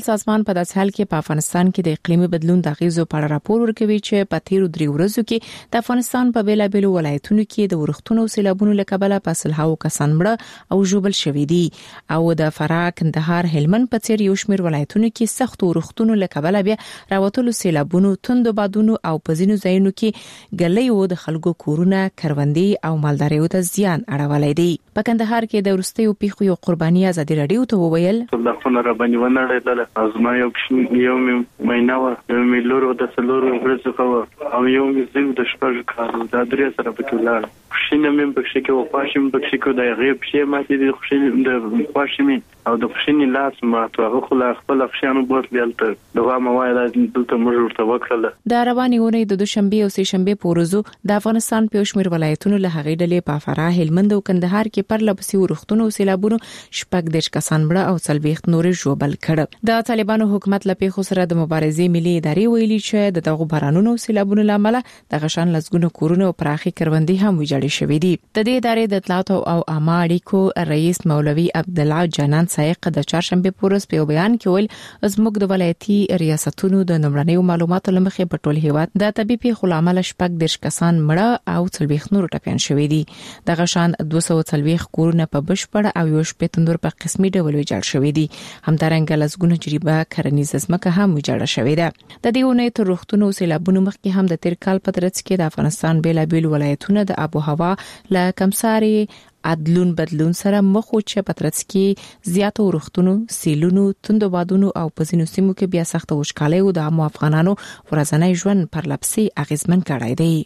نړیوال سازمان په داسې حال کې په افغانستان کې د اقلیمي بدلون د اغیزو په اړه راپور ورکوي چې په تیرو 3 ورځو کې د افغانستان په بیلابېلو ولایتونو کې د ورښتونو سیلابونو له کبله په سلهاو کسان مړه او ژوبل شوي دي او د فراه، کندهار، هلمند په څیر یو شمېر ولایتونو کې سخت ورښتونو له کبله بیا راوتلو سیلابونو، توندو بادونو او په ځینو ځایونو کې ګلیو د خلکو کورونه، کروندې او مالداریو ته زیان اړولی دی. په کندهار کې د وروستیو پیښو یو قرباني ازادي رادیو ته وویل الله خو را باندې ونړېدل. ازما یو مینه و، یو ملور د څلور ورځې خو او یو زیو د شپږ کارو د درې سره په ټولار خشینه مې په شي کې او پاشم په شي کې د غیب شي ماته د خشینه د پاشمي او د خشینه لاس ما تو خو خپل خشانو بوت بیلته دغه موایل دلته موږ ورته وکړه. د رواني اونۍ د دوشنبه او سه شنبه په ورځو د افغانستان په شمیر ولایتونو له هغې ډلې په فراه، هلمند او کندهار کې پر لپسي ورښتونو او سیلابونو شپږ دیش کسان مړه او څلوېښت نور ژوبل کړ. د طالبانو حکومت له پیښو سره د مبارزې ملي ادارې ویلي چې د دغه بارانونو او سیلابونو لامل د غشان لزګونو کورونه او پراخي کروندې هم ویجاړې شوې دي. د دې ادارې د اطلاعات او عامه اړیکو رئیس مولوي عبدالله جانان سایق د چهارشنبه پورس په بیان کې ویل زموږ د ولایتي ریاستونو د نمړنیو معلوماتو لمخې په ټول هیواد د طبي پیښو لامل شپږ دیش کسان مړه او 40 نور ټپيان شوي دي. د غشان 240 کورونه په بشپړ او 15 نور په قسمي ډول ویجاړ شوي دي. همدارنګه لزګونه جریبه کرنیز ځمکه هم ویجاړه شوې ده. د دې اونۍ تر وختونو سیلابونو مخکې هم د تیر کال په ترڅ کې د افغانستان بیلابېل ولایتونه د آب او هوا له کمساري عدلون بدلون سره مخ و چې په ترڅ کې زیاتو ورښتونو، سیلونو، توندو بادونو او په ځینو سیمو کې بیا سخت وشکالۍ او د عامو افغانانو ورځنی ژوند پر لپسي اغیزمن کړی دی.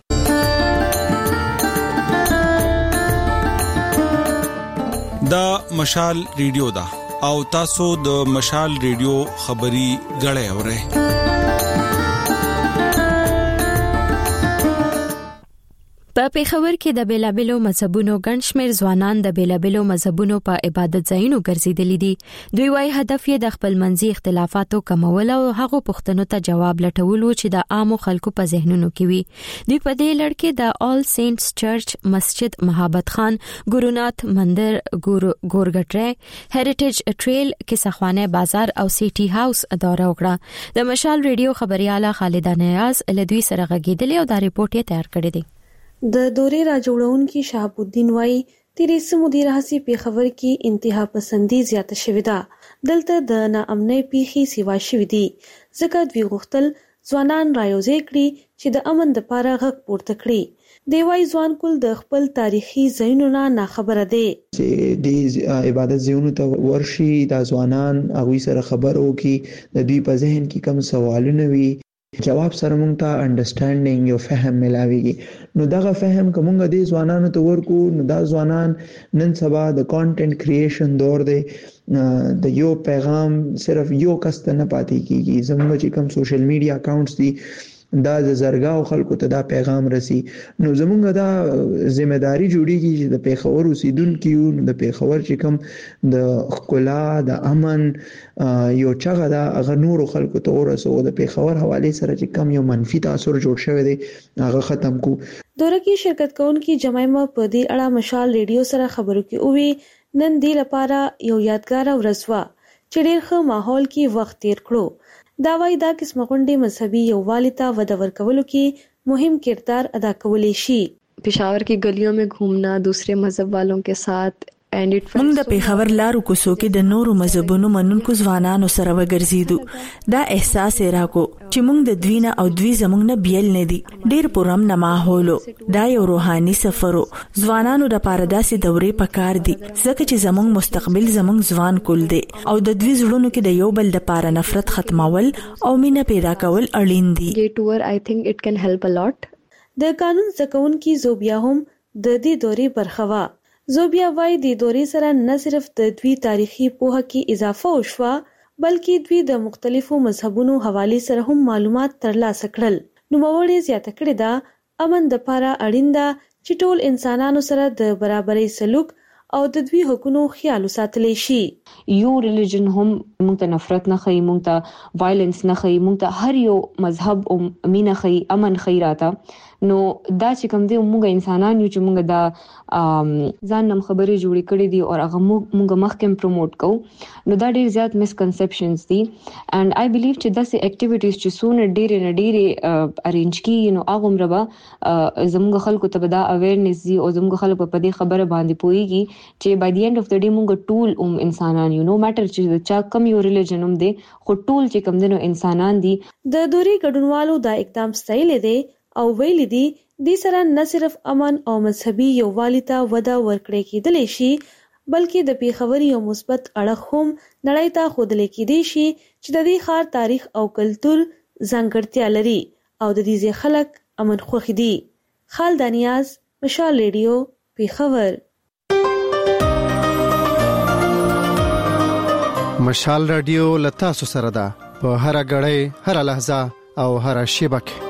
دا مشال ریډیو دا او تاسو د مشال ریډیو خبري غړې اورئ. په پیښور کې د بیلابېلو مذهبونو ګڼ شمېر ځوانان د بیلابېلو مذهبونو په عبادت ځایونو ګرځېدلي دي. دوی وايي هدف یې د خپل منځي اختلافاتو کمول او هغه پوښتنو ته جواب لټول چې د عامو خلکو په ذهنونو کې وي. دوی په دې لړ کې د آل سینټس چرچ، مسجد محبت خان، ګورونات مندر، ګورګټری، هریټیج ټریل، کیسخانه بازار او سیټي هاوس دوره وکړه. د مشال ریډیو خبرياله خالده نیاز له دوی سره غږیدلې او دا رپورټ یې تیار کړی دی. د دورې راجوړونکي شهاب الدین وايي تیریسه مدیر هسي پیښور کې انتها پسندي زیاته شوې ده. دلته د ناامنۍ پیښې سیوا شوې دي ځکه دوی غوښتل ځوانان رايوځي کړي چې د امن لپاره غږ پورته کړي. دی وايي ځوان کول د خپل تاریخي ځایونو نه خبره دي چې د عبادت ځایونو ته ورشي، د ځوانان هغه سره خبرو کې د دوی په ذهن کې کوم سوالونه وي جواب سره مونږ ته انډرستانډینګ یو فهم ملاويږي. نو دغه فهم کومه د ځوانانو ته ورکو نو دا ځوانان نن سبا د کانټینټ کریشن دور دی، د یو پیغام صرف یو کس ته نه پاتې کیږي. زموږ چې کوم سوشل میډیا اکاونټس دي دا د زرګاو خلکو ته دا پیغام رسي. نو زمونږ دا ځمېداري جوړیږي چې د پیښور اوسیدونکو یو د پیښور چې کوم د خپلا د امن یو چغه دا هغه نور خلکو ته ورسو د پیښور حواله سره چې کوم یو منفي تاثیر جوړ شوی دی هغه ختم کو. دوره کې شرکت کوونکي جمایمه په دې اړه مشال ریډیو سره خبرو کې اووي نن دی لپاره یو یادګار ورځ و چې ډېر ښه ماحول کې وخت تیر کړو. دا وايي دا قسمه غونډې مذهبي یووالي ته وده ورکولو کې مهم کردار ادا کولی شي. पेशावर की गलियों में घूमना, दूसरे मजहब वालों के साथ موږ د پیښور لارو کوڅو کې د نورو مذهبونو منونکو ځوانانو سره وګرځیدو. دا احساس راکو چې موږ د دوی نه او دوی زموږ نه بیل نه دي. ډېر پرامن ماحول، دا یو روحاني سفر. ځوانانو د پاره داسې دورې پکار دي ځکه چې زموږ مستقبل زموږ ځوان کول دي او د دوی زړونو کې د یو بل د پاره نفرت ختمول او مینه پیدا کول اړین دي. د قانون زکونکي زوبیا هم د دې دورې برخه وه. زوبیا وايي د دورې سره نه صرف د دوی تاریخي پوهه کې اضافه وشوه بلکې دوی د مختلفو مذهبونو حواله سره هم معلومات ترلاسه کړل. نوموړي زیاته کړې ده امن د لپاره اړین ده چې ټول انسانانو سره د برابرۍ سلوک او د دوی حقوقو خیال ساتلی شي. یو ریلیجن هم موږ ته نفرت نه خي، موږ ته وایلنس نه خي، موږ ته هر یو مذهب او مینه خي، امن خي راته. نو دا چې کوم دی موږ انسانان یو چې موږ دا ځان نم خبرې جوړې کړې دي او هغه موږ مخکې پروموټ کوو، نو دا ډېر زیات مسکنسپشنز دي. and I believe چې داسې اکټیویټیز چې سونه ډېر ارینج کی نو هغه مربا زموږ خلکو ته دا اویرنس دي او زموږ خلکو په دې خبره باندې پويږي چې by the end of the day موږ ټول انسانان یو، نو ماتر چې چا کم یو ریلیجن هم دي، خو ټول چې کوم دي نو انسانان دي. د دوري ګډونوالو دا اقدام ستایل دي او ویل دي د سره نه صرف امن او مذهبي یووالي ته وده ورکړي کېدلی شي، بلکې د پیښور یو مثبت اړخ هم نړۍ ته ښودل کېدی شي چې د دې ښار تاریخ او کلتور ځانګړتیا لري او د دې خلک امن خوښ دي. خالد نیاز، مشال ریډیو، پیښور. مشال رادیو لتا سره ده په هر غړې، هر لحظه او هر شیبه کې.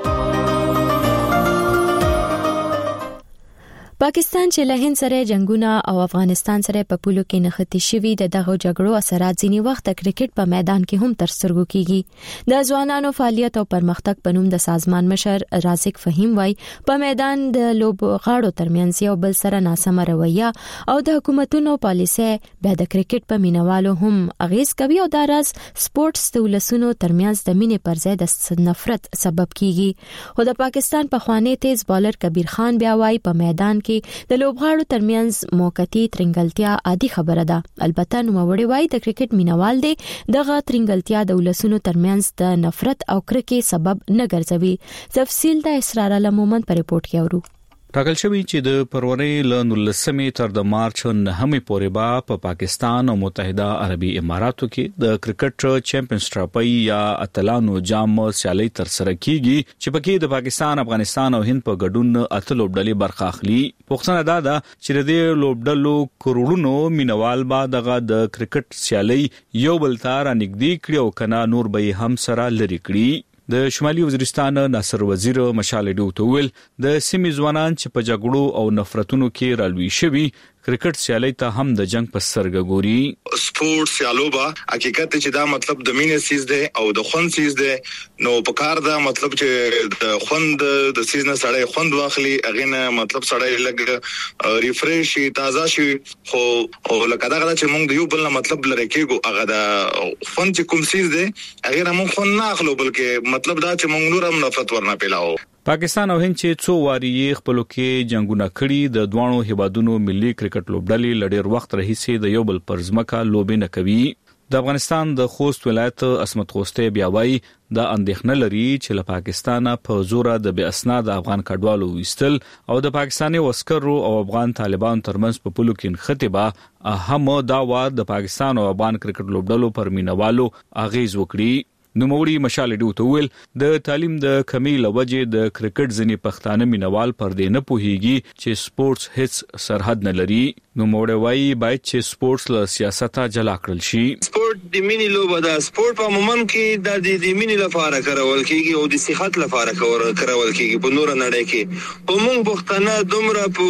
پاکستان چې له هند سره جنگونه او افغانستان سره په پولو کې نښتې شوی د دغه جګړو اثرات ځینی وخت د کرکټ په میدان کې هم تر سترګو کیږي. د ځوانانو فعالیت او پرمختګ په نوم د سازمان مشر رازق فهیم وای په میدان د لوبغاړو ترمنځ یو بل سره ناسمه رویه او د حکومتونو پالیسي بیا د کرکټ په مینوالو هم اغیز کوي او د راز سپورتس دولسونو ترمنځ د مینې پر ځای د نفرت سبب کیږي. خو د پاکستان په خوانی تیز بالر کبیر خان بیا وای په میدان کې د لوبغاړو ترمنځ موقتی ترنګلتیا عادي خبره ده. البته نو وړي وای د کرکټ مینوال دی دغه ترنګلتیا د ولسونو ترمنځ د نفرت او کرکې سبب نه ګرځوي. تفصیل د اسرار علمومن په ریپورت کې اورو. ټاکل شوی چې د فروری ل 19 تر د مارچ 9 پورې په پاکستان او متحده عربي اماراتو کې د کرکټ چیمپیونز ټرافي یا اتلانو جام سیالي تر سره کیږي چې پکې د پاکستان، افغانستان او هند په ګډون اته لوبډلې برخه اخلي. پوښتنه دا ده چې د لوبډلو کروڑونو مینوال با دغه د کرکټ سیالي یو بل تر نږدې کړي او کنا نور به هم سره لري کړي. د شمالي وزیرستان ناصر وزیر مشال ډیو توول د سیمې ځوانان چې په جګړو او نفرتونو کې رالوي شوي کرکټ سیالي ته هم د جنگ په سترګه ګوري. سپورت سیالوبه حقیقت چې دا مطلب د مینې سیز دی او د خوند سیز دی، نو په کار دا مطلب چې د خوند د سیز نه سړی خوند واخلي، اغه نه مطلب سړی لګ ریفریش شي، تازه شي. خو او لکه دا چې موږ یو بل نه مطلب لري کېګو هغه دا خوند چې کوم سیز دی هغه نه موږ خوند نه اخلو، بلکې مطلب دا چې موږ نور هم نفرت ورنه پیلاو. پاکستان او هند چې څو واری خپلو کې جنگونه کړي، د دوانو هیوادونو ملي کرکټ لوبډلې لډیر وخت راهیسې د یو بل پر ځمکه لوبې نه کوي. د افغانستان د خوست ولایت عصمت خوسته بیا وایي د اندېښنه لري چې له پاکستان په زور د بې اسناد افغان کډوالو وستل او د پاکستاني عسکرو او افغان طالبانو ترمنځ په پولو کې خطبه اهم دا و د پاکستان او افغان کرکټ لوبډلو پر مینوالو اغیز وکړي. نوموړي مشال ډیو توول د تعلیم د کمی لوجه د کرکټ ځنی پښتانه مینوال پر دې نه پوهیږي چې سپورتس هیڅ سرحد نه لري. نوموړي وایي باید چې سپورتس له سیاست جلا کړل شي. سپورت د مینې لوبه ده، سپورت په عموما کې د مینې لپاره کارول کیږي او د صحت لپاره کارول کیږي په نور نړۍ کې. په موږ پښتانه دومره په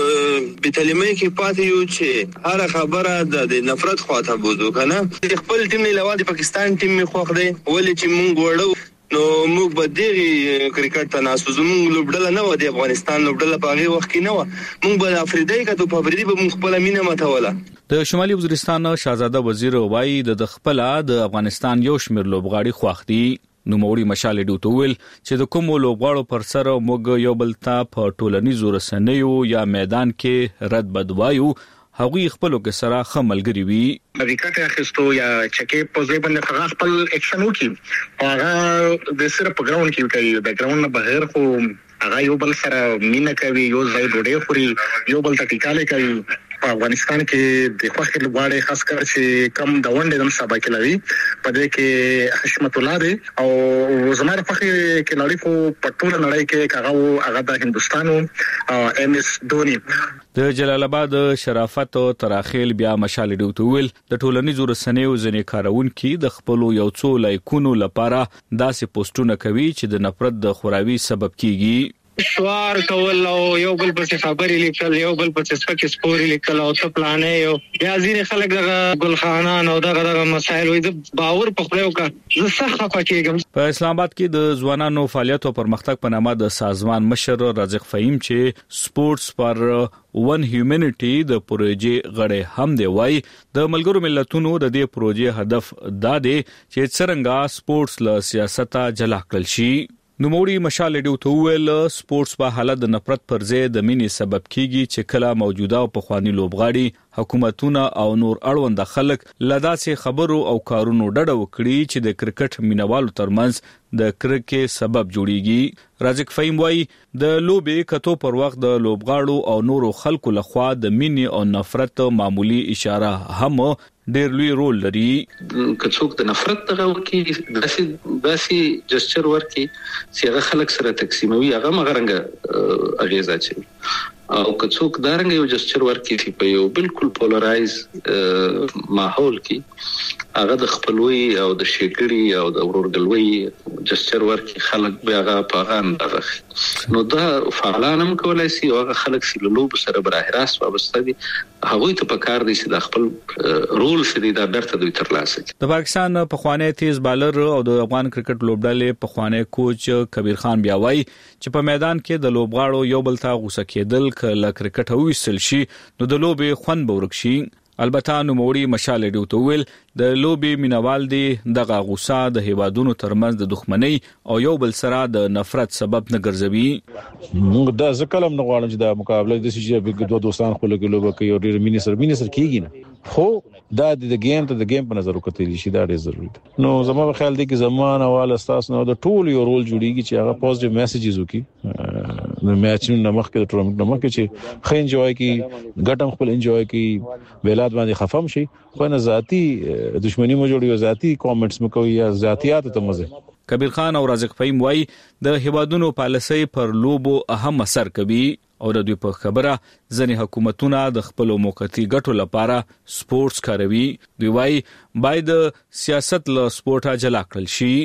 بتلیمه کې پاتې یو چې هر خبره د نفرت خواته بوزو کنه. خپل ټیم نه لواد پاکستان ټیم می خوښ دی ولې چې مونږ وړو نو موږ به دغه کرکټ ته ناسو زموږ لوبډله نه و د افغانستان لوبډله په هغه وخت کې نه و، موږ به افریدای کته په افریدي به موږ خپل مینه متوله. د شمالي وزیرستان شاهزاده وزیر وایي د خپل د افغانستان یو شمیر لوبغاړي خوښ دي. نوموړي مشال ډیو توول چې د کوم لوبغاړو پر سر موږ یو بل ته په ټولنیزو رسنیو یا میدان کې رد بدوایو هغوی خپلو کې سره خملګری وي. وکټ اخیستو یا چکه په ځای باندې هغه خپل اکشن وکړي، هغه د صرف په ګراوند کې کوي، د ګراوند نه بهر خو هغه یو بل سره مینه کوي، یو ځای ډوډۍ خوري، یو بل ته ټیکاله کوي. په افغانستان کې د خوښ لوبغاړي خاص کر چې کم د ونډې د سبا کې لوي په دې کې حشمت الله دی او زماره فخر کې لړۍ په پټوله نړۍ کې هغه د هندستان ام اس دونی. د جلال آباد شرافت او تراخیل بیا مشال ډیو توول د ټولنیزو رسنیو ځنې کارونکو د خپل یو څو لایکونو لپاره داسې پوسټونه کوي چې د نفرت د خوراوي سبب کیږي. شوار کول او یو بل پسې خبرې لیکل یو بل پسې سپکې سپورې لیکل او ته پلانې یو بیا ځینې خلک دغه ګلخانان او دغه مسایل وي د باور په خپل وکړه زه سخت خفه کېږم. په اسلام آباد کې د ځوانانو فعالیت او پرمختګ په نامه د سازمان مشر رازق فهیم چې سپورتس پر ون هیومنټي د پروژې غړي هم دی وای د ملګرو ملتونو د دې پروژې هدف دا دی چې څنګه سپورتس له سیاسته جلا کړل شي. نوموړي مشال ډیو ته ویل سپورتس په حالت د نفرت پر ځای د مینې سبب کیږي چې کله موجوده او پخوانی لوبغاړي حکومتونه او نور اړوند خلک لداسې خبرو او کارونو ډډه وکړي چې د کرکټ مینوالو ترمنځ د کرکې سبب جوړیږي. رازق فهیم وایي د لوبې کتو پر وخت د لوبغاړو او نورو خلکو لخوا د مینې او نفرت معمولی اشاره هم ډېر لوی رول لري. کڅوک د نفرت دغه ورکی داسي جسچر ورکی چې هغه خلک سره تقسیموي هغه مغرنګ اغیزه چي او کڅوک دارنګ یو جسچر ورکی چې په یو بالکل پولرایز ماحول کې هغه د خپلوي او د شګړي او د ورورګلوي جسچر ورکی خلک به هغه پاغان دغه نو دا فعالانم کولای شي او هغه خلک چې لوب سره براه راست وابسته دي هغه ته په کار دي چې د خپل رول سړي دا برته دوی ترلاسه کړي. د پاکستان پخوانی تیز بالر او د افغان کرکټ لوبډلې پخوانی کوچ کبیر خان بیا وایي چې په میدان کې د لوبغاړو یو بل ته غوسه کېدل کله کرکټ وېسل شي نو د لوبې خوند به ورک شي. البته نوموړي مشال ډیو ته ویل د لوبې مینوال دي دغه غوسه د هیوادونو ترمنځ د دښمنۍ او یو بل سره د نفرت سبب نه ګرځوي. موږ دا ځکه هم نه غواړم چې دا مقابله د چې دوه دوستان خپل کې لوبه کوي او ډېر مینسر کېږي نه خو دا د گیم ته د گیم په نظر وکړل شي دا ډېر ضروري ده. نو زما په خیال دی چې زمانه والا تاسو نو د ټول یو رول جوړیږي چې هغه پوزټیو میسجز وکړي نو میچونو نمخ کې د ټورنمنت نمخ کې چې خې انجوای کی ګټم خپل انجوای کی بیلات باندې خفم شي خو نه ذاتی دښمنی مو جوړي ذاتی کامنټس مو کوي یا ذاتيات ته مزه. کبیر خان او رازق فهیم وایي د هیوادونو پالیسي پر لوبو اهم اثر کوي او د دوی په خبره ځنې حکومتونه د خپل موقتی ګټو لپاره سپورتس کاروي. دوی وایي باید سیاست له سپورټه جلا کړل شي.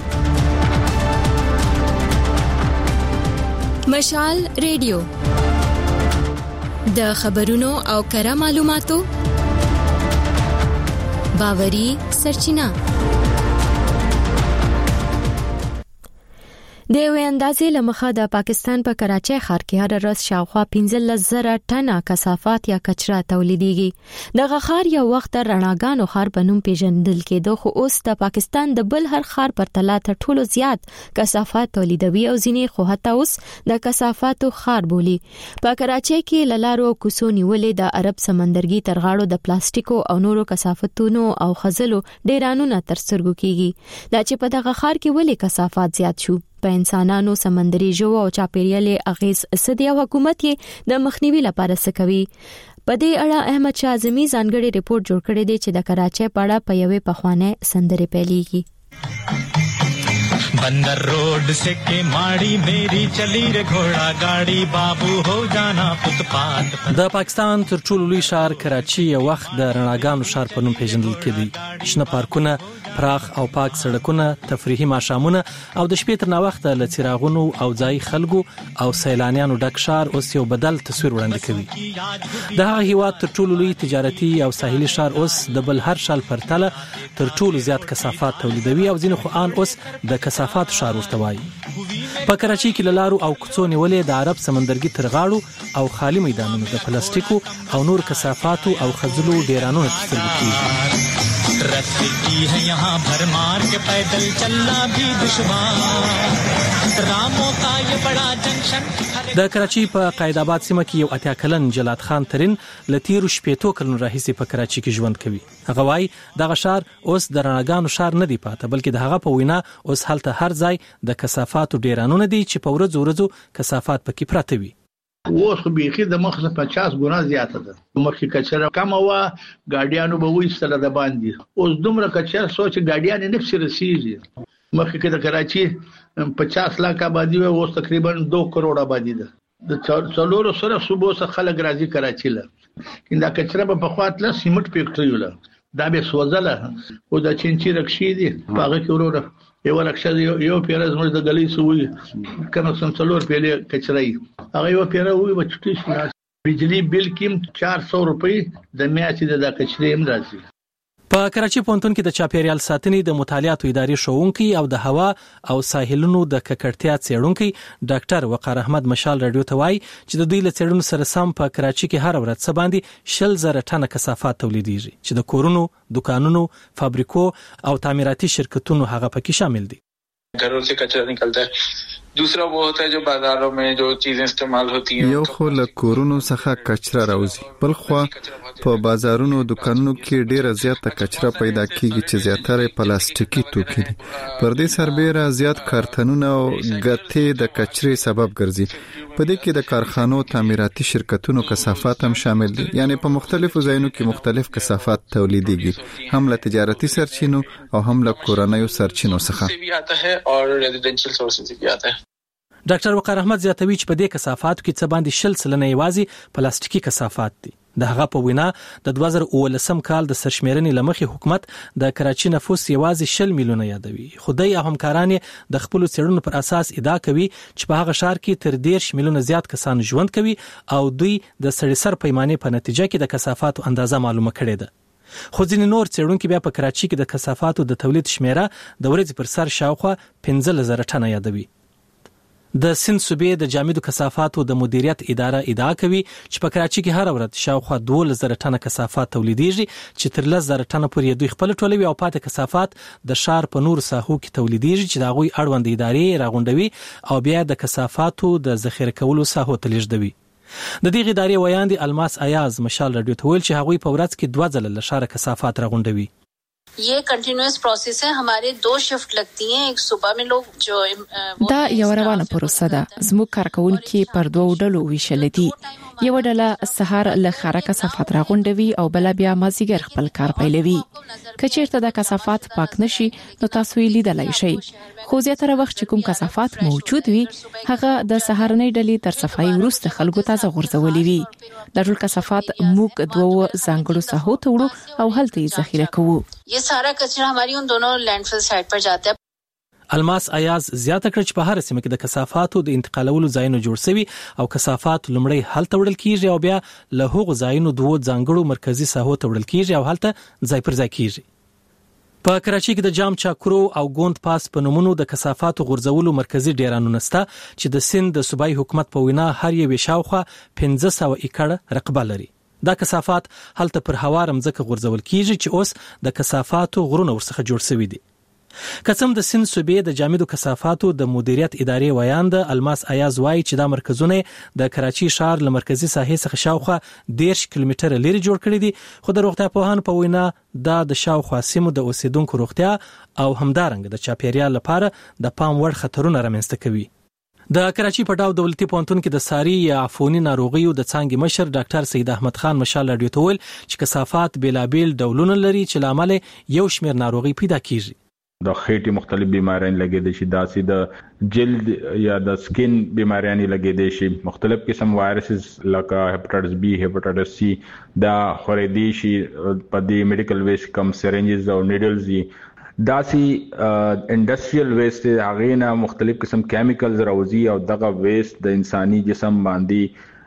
مشال ریډیو د خبرونو او کره معلوماتو باوري سرچینه. د یو اندازې لمخه د پاکستان په کراچۍ ښار کې هر ورځ شاوخوا 15,000 ټنه کثافات یا کچرا تولیدېږي. دغه ښار یو وخت رڼاګانو ښار په نوم پیژندل کېده خو اوس د پاکستان د بل هر ښار پر تله تر ټولو زیات کثافات تولیدوي او ځینې خو حتی اوس د کثافاتو ښار بولي. په کراچۍ کې لارو کوڅو نیولې د عرب سمندرګي تر غاړو د پلاستیکو او نورو کثافتونو او خزلو ډیرانونه تر سترګو کېږي. دا چې په دغه ښار کې ولې کثافات زیات شو په انسانانو سمندري ژوو او چاپیریال اغیز سدي او حکومت یې د مخنیوي لپاره څه کوي. په دې اړه احمد شاه اعظمي ځانګړي ریپورت جوړ کړی دی چې د کراچۍ په اړه په یوې پخوانۍ سندرې پیلېږي. बंदर रोड से के माड़ी मेरी चली रे घोड़ा गाड़ी बाबू हो जाना फुटपाथ. د پاکستان تر ټولو لوی ښار کراچي یو وخت د رڼاګانو ښار په نوم پیژندل کېده. شنه پارکونه، پراخ او پاک سړکونه، تفریحي ماښامونه او د شپې تر ناوخته له څراغونو او ځای خلکو او سیلانیانو ډک ښار اوس یو بدل تصویر وړاندې کوي. د هغه هیواد تر ټولو لوی تجارتي او ساحلي ښار اوس د بل هر ښار پرتله تر ټولو زیات کثافات تولیدوي او ځینې خو ان اوس د کثافات ښار ورته وایي. په کراچۍ کې لارو او کوڅو نیولې د عرب سمندرګي تر غاړو او خالی میدانونو د پلاستیکو او نور کثافاتو او خزلو ډیرانونه تسترګو کیږي. रस्सी की है यहाँ भरमार के पैदल चलना भी दुश्वार रामों का ये बड़ा जंक्शन. د کراچۍ په قائد آباد سیمه کې یو اتیا کلن جلات خان ترين لتیرو شپېتو کلن راهیسې په کراچۍ کې ژوند کوي. هغه وايي دغه ښار اوس د رڼاګانو ښار نه دی پاته بلکې د هغه په وینا اوس هلته هر ځای د کثافاتو ډیرانونه دي چې په ورځو کثافات پکې پراته وي. اوس خو بيخي د مخه 50 ګنا زیاته ده. مخکې کچره کم وا ګاډیانو به وېستله د باندې اوس دومره کچره سوچ ګاډیان نه نفس رسیږي. مخکې کې د کراچي 50 لک آبادی و اوس تقریبا 2 کروڑ آبادی ده. د څلورو سره صوبو څخه خلک راځي کراچي له کنده کچره په خواطله سیمټ فیکټری ولا دا به سوځله او د چینچی رکشي دي هغه کې وروره یو لکشل یو پیره زموږ د غلی سوی کنه سنتلور پیله کچرای هغه یو پیره وي بچټی شنه بجلی بل کیم 400 روپۍ د میاشتې د کچرې هم راځي. په کراچي پونتون کې د چاپیریال ساتنې د مطالعاتو ادارې شوونکي او د هوا او ساحلونو د ککړتیا څېړونکي ډاکټر وقار احمد مشال رادیو ته وایي چې د دوی له څېړنو سره سم په کراچي کې هر ورځ څه باندې 60,000 ټنه کثافات تولیدېږي چې د کورونو، دکانونو، فابریکو او تعمیراتي شرکتونو هغه پکې شامل دي. घरों से कचरा निकलता है. दूसरा वो होता है जो बाजारों में जो चीजें इस्तेमाल होती हैं یو خو له کورونو څخه کچرا راوځي بل خو په بازارونو دکانونو کې ډیره زیاته کچرا پیدا کیږي چې زیاتره پلاستیکي توکي دي. پر دې سربېره زیات کارتنونه او غټې د کچرې سبب ګرځي. په دې کې د کارخانو تعمیراتي شرکتونو کثافات هم شامل دي. یعنی په مختلفو ځایونو کې مختلف کثافات تولیدېږي هم له تجارتي سرچینو او هم له کورنیو سرچینو څخه. ډاکټر وقار احمد زیاتوي چې په دې کثافاتو کې څه باندې 60% یوازې پلاستیکي کثافات دي. د هغه په وینا د 2019 کال د سرشمیرنې لمخې حکومت د کراچي نفوس یوازې 60 میلیونه یادوي. خدای او همکاران د خپل څېړنو پر اساس ادعا کوي چې په هغه ښار کې تر 10 میلیونه زیات کسان ژوند کوي او دوی د سړي سر پیمانې په نتیجه کې د کثافاتو اندازه معلومه کړې ده. خو ځینې نور څېړونکي بیا په کراچي کې د کثافاتو د تولید شمیره د ورځې پر سر شاوخوا 15,000 ټنه یادوي. د سند صوبې د جامدو کثافاتو د مدیریت اداره ادعا کوي چې په کراچي کې هر ورځ شاوخوا 12,000 ټنه کثافات تولیدېږي چې تر 10,000 ټنه پورې دوی خپل ټولوي او پاتې کثافات د ښار په نور ساحو کې تولیدېږي چې د هغوی اړوند ادارې راغونډوي او بیا د کثافاتو د ذخیره کولو ساحو ته لیږدوي. د دې ادارې ویاند الماس ایاز مشال رادیو ته ویل چې هغوی په ورځ کې 2 ځله له ښار کثافات راغونډوي. ये कंटिन्यूअस प्रोसेस है. हमारे 2 शिफ्ट लगती हैं. एक सुबह में लोग जो دا یو روانه پروسه ده. زموږ کارکونکي پر 2 ډلو ویشل دي. یو ډله سهار له ښار کثافات راغونډوي او بل بیا مازیګر خپل کار پیلوي. کچیرته د کثافات پاک نشي نو تاسو یې لیدلای شئ. خو زیاتره وخت چې کوم کثافات موجود وي هغه د سهارنۍ ډلې تر صفایي وروسته خلکو ته غورځولي وي. د ټول کثافات موږ 2 ځانګړو ساحو ته وړو او هلته یې ذخیره کوو. ये सारा कचरा हमारी उन दोनों लैंडफिल साइट पर जाता है. الماس ایاز زیاته کړ چې په هر سیمه کې د کثافاتو د انتقالولو ځایونه جوړ شوي او کثافات لومړی هلته وړل کیږي او بیا له هغو ځایونو 2 ځانګړو مرکزی ساحو ته وړل کیږي او هلته ځای پر ځای کیږي. په کراچي کې د جام چاکرو او ګوند پاس په نومونو د کثافاتو غورځولو مرکزی ډیرانونه سته چې د سند د صوبایي حکومت په وینا هر یو شاوخوا 1500 ایکړ رقبه لري. دا کثافات هلته پر هوار مځکه غورځول کیږي چې اوس د کثافاتو غرونه ورڅخه جوړ شوي دي. قسم د سند صوبې د جامدو کثافاتو د مدیریت ادارې ویاند الماس ایاز وایي چې دا مرکزونه د کراچي ښار له مرکزی ساحې څخه شاوخوا 10 کیلومتره لري جوړ کړي دي. خو د روغتیا پوهانو په وینا دا د شاوخوا سیمو د اوسیدونکو روغتیا او همدارنګ د چاپیریال لپاره د پام وړ خطرونه رامنځته کوي. د کراچي په ډاو دولتي پونتون کې د ساري یا عفوني ناروغیو د څانګې مشر ډاکټر سید احمد خان مشال رادیو ته ویل چې کثافات بیلابیل ډولونه لري چې لامل یو شمېر ناروغي پیدا کیږي. د خېټې مختلف بیماریان لګیدي شي داسې د جلد یا د سکین بیماریان لګیدي شي مختلف قسم وایرسز لکه هپاتایټس بی هپاتایټس سی دا خورېدي شي په دې میډیکل ویسټ کم سرنجز او نیډلز داسې انډستریال ویسټ هغه نه مختلف قسم کیمیکلز راوځي او دغه ویسټ د انساني جسم باندې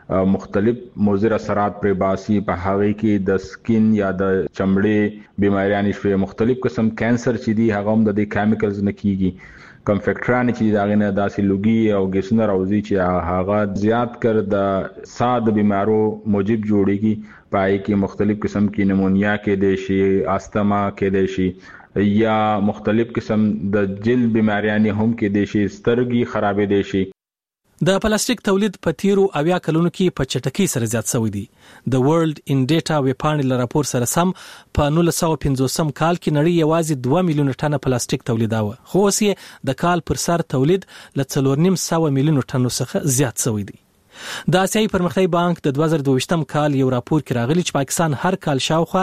مختلف مضر اثرات پر باسي په هغه کې د سکین یا د چمړې بیماریان شوي مختلف قسم کانسر چې دي هغه هم د دې کیمیکلز نه کیږي. کم فیکټران چې داغه نه داسې لوګي او ګیسونه راوځي چې هغه زیات کر د ساده بیمارو موجب جوړيږي. پای کې مختلف قسم کې نمونیا کې د شي استما کې د شي یا مختلف قسم د جلد بیماریان هم کې د شي سترګي خرابې د شي. د پلاستیک تولید په تیرو 80 کلونو کې په چټکۍ سره زیات شوی دی. د ورلد ان ډیټا ویبپاڼې له راپور سره سم په 1950 کال کې نړۍ یوازې 2 میلیون ټنه پلاستیک تولیداوه. خو اوس یې د کال پر سر تولید له 4.5 میلیون ټنو څخه زیات شوی دی. د آسیایي پرمختیايي بانک د 2022 کال یو راپور کې راغلی چې پاکستان هر کال شاوخوا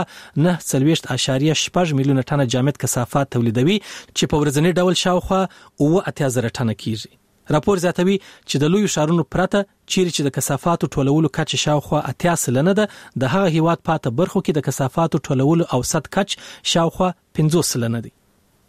9.8 میلیون ټنه جامد کثافات تولیدوي چې په ورځنی ډول شاوخوا 8,000 ټنه کیږي. راپور زیاتوي چې د لوی شهرونو پرته چیرې چې د کثافاتو ټولولو کچه شاوخوا 80% ده د هغه هیواد پاته برخو کې د کثافاتو ټولولو اوسط کچ شاوخوا 50% دی.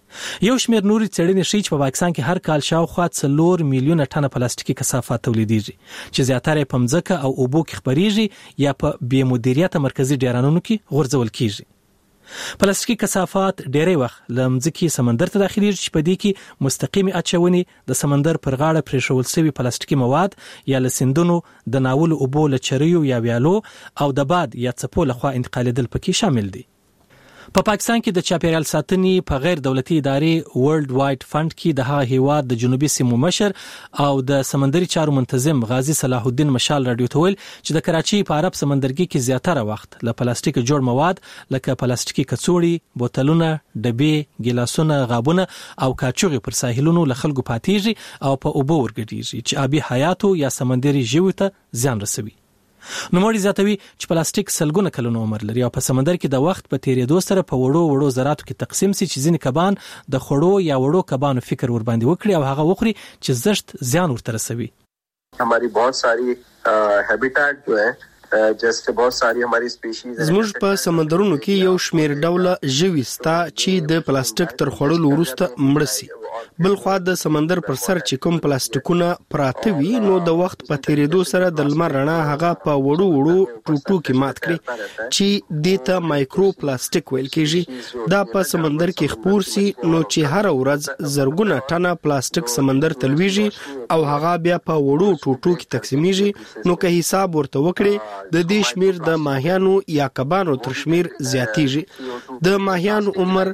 یو شمېر نوري څېړنې ښیي چې په پاکستان کې هر کال شاوخوا 4 میلیونه ټنه پلاستیکي کثافات تولیدېږي چې زیاتره په مځکه او اوبو کې خپرېږي یا په بې مدیریته مرکزي ډیرانونو کې غورځول کېږي. پلاستیکي کثافات ډېری وخت له مځکې سمندر ته داخليږي چې په دې کې مستقیمي اچونې د سمندر پر غاړه پرېښول شوي پلاستیکي مواد یا له سیندونو د ناولو اوبو له چریو یا ویالو او د باد یا څپو لخوا انتقالېدل پکې شامل دي. په پاکستان کې د چاپیریال ساتنې په غیر دولتي ادارې ورلد وایډ فند کې د هغه هیواد د جنوبي سیمو مشر او د سمندري چارو منتظم غازی صلاح الدین مشال رادیو ته ویل چې د کراچۍ په عرب سمندرګي کې زیاتره وخت له پلاستیک جوړ مواد لکه پلاستیکي کڅوړې، بوتلونه، ډبې، ګیلاسونه، غابونه او کاچوغې پر ساحلونو له خلکو پاتېږي او په اوبو ورګډېږي چې آبي حیاتو یا سمندري ژویو ته زیان رسوي. نوموړي زیاتوي چې پلاستیک سلګونه کلونه عمر لري او په سمندر کې د وخت په تیریدو سره په وړو ذراتو کې تقسیم شي چې ځینې کبان د خړو یا وړو کبانو فکر ور باندې وکړي او هغه وخوري چې زشت زیان ورته رسوي. हमारी बहुत सारी हैबिटेट जो है जैसे बहुत सारी हमारी स्पीशीज زموږ په سمندرونو کې یو شمېر ډوله ژوي ستا چې د پلاستیک تر خوړلو وروسته مړ شي. بل خو د سمندر پر سر چې کوم پلاستیکونه پراته وي نو د وخت په تیریدو سره د لمر رڼا هغه په وړو ټوټو کې مات کړي چې دیته مایکرو پلاستیک ویل کېږي. دا په سمندر کې خپور سي نو چې هر ورځ زرګونه ټنه پلاستیک سمندر تلويږي او هغه بیا په وړو ټوټو کې تقسیمیږي. نو که حساب ورته وکړي د دې شمیر د ماهیانو یا کبانو تر شمیر زیاتیږي. د ماهیانو عمر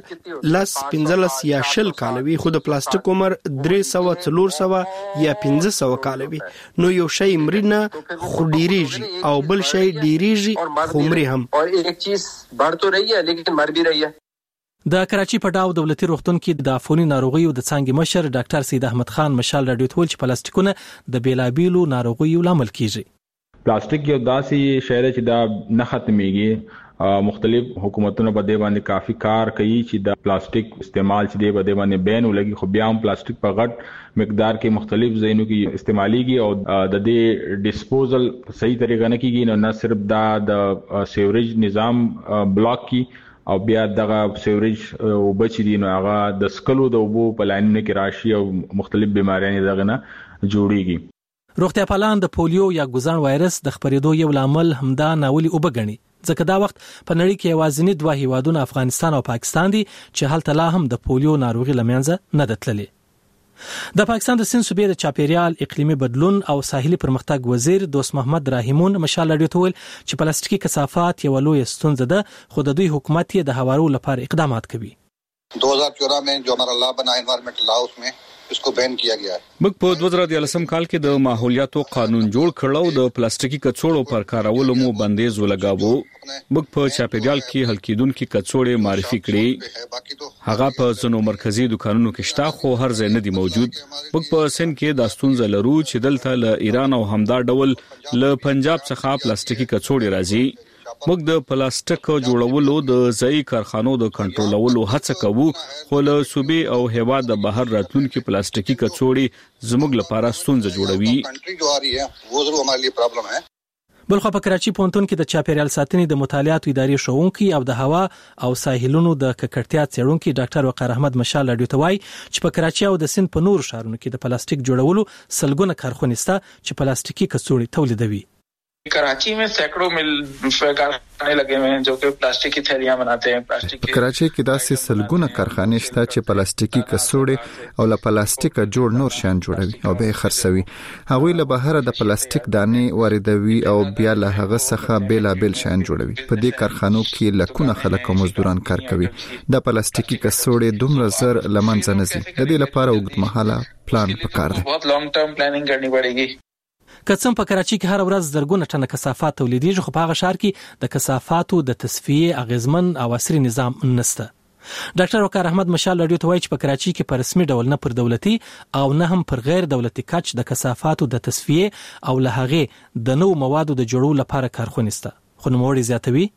15 یا 20 کال وي خو د پلاستیک عمر 300 400 یا 1500 کال وي. نو یو شی مرینه خو ډیریږي او بل شی ډیریږي خو مري هم. اور ایک چیز بڑھ تو رہی ہے لیکن مر بھی رہی ہے. د کراچۍ په ډاو دولتي روغتون کې د عفوني ناروغیو د څانګې مشر ډاکټر سید احمد خان مشال رادیو ته ویل چې پلاستیکونه د بیلابیلو ناروغیو لامل کیږي. پلاستیک یو داسې شی دی چې دا نه ختميږي. مختلف حکومتونو په دې باندې کافي کار کوي چې د پلاستیک استعمال چې دی په دې باندې بین ولګي خو بیا هم پلاستیک په غټ مقدار کې مختلف ځایونو کې استعماليږي او د دې ډیسپوزل صحیح طریقه نه کیږي. نه صرف دا د سیوریج نظام بلاک کی او بیا دغه سیوریج وبچ دي نو هغه د سکلو د وبو په لاینونو کې راشي او مختلف بیماریاں دغه نه جوړيږي. روغتیا پالان د پولیو یا ګوزان وایرس د خپرېدو یو لامل همدا ناولي وبګني ځکه دا وخت په نړۍ کې یوازینی دوه هیوادونه افغانستان او پاکستان دي چې هلته لا هم د پولیو ناروغي لمنځه نه دتللې. د پاکستان د سند صوبې د چاپیریال اقلیمي بدلون او ساحلي پرمختګ وزیر دوست محمد راهیمون مشال رادیو ته ویل چې پلاستیکي کثافات یو لوی ستونزه ده خو د دوی حکومت یې د هوارو لپاره اقدامات کوي. 2014 में जो हमारा लॉ बना एनवायरमेंटल लॉ उसमें इसको बैन किया गया है. موږ په 2013 کال کې د ماحولیاتو قانون جوړ کړو د پلاستیکي کڅوړو پر کارولو مو بندیز ولګاوه. موږ په چاپیریال کې حل کېدونکو کڅوړې معرفي کړې. هغه په ځینو مرکزی دکانونو کې شته خو هر ځای نه دی موجود. موږ په سند کې د ستونزې لرو چې دلته له ایران او همدا ډول له پنجاب څخه پلاستیکي کڅوړې راځي. موږ د پلاستیک جوړولو د ځای کارخانو د کنټرولولو هڅه کوو خو له صوبې او هیواد د بهر راتلونکو پلاستیکي کڅوړې زموږ لپاره ستونزه جوړوي. بلخو په کراچۍ پونتون کې د چاپیریال ساتنې د مطالعاتو ادارې شوونکي او د هوا او ساحلونو د ککړتیا څېړونکي ډاکټر وقار احمد مشال رادیو ته وایي چې په کراچۍ او د سند په نورو ښارونو کې د پلاستیک جوړولو سلګونه کارخانې شته چې پلاستیکي کڅوړې تولیدوي. कराची में सैकड़ों मिल कारखाने लगे हुए हैं जो कि प्लास्टिक की थैलियां बनाते हैं. प्लास्टिक کراچۍ کې داسې سلګونه کارخانې شته چې پلاستیکي کڅوړې او له پلاستیک جوړ نور شیان جوړوي او به خرڅوي. هغوی له بهر د پلاستیک دانې واردوي او بیا له هغه څخه بیلابل شیان جوړوي. په دې کارخانو کې لکونه خلک او مزدوران کار کوي. د پلاستیکي کڅوړې دومره زر لمنځه نه ځي. د دې لپاره اوږدمهاله پلان پکار دی. बहुत लॉन्ग टर्म प्लानिंग करनी पड़ेगी. کڅم په کراچۍ کې هر ورځ زرګونه ټنه کثافات تولیدېږي خو په هغه ښار کې د کثافاتو د تصفیې اغیزمن او عصري نظام نشته. ډاکټر وقار احمد مشال رادیو ته وایي چې په کراچۍ کې په رسمي ډول نه پر دولتي او نه هم پر غیر دولتي کچ د کثافاتو د تصفیې او له هغې د نوو موادو د جوړولو لپاره کارخانې شته. خو نوموړي زیاتوي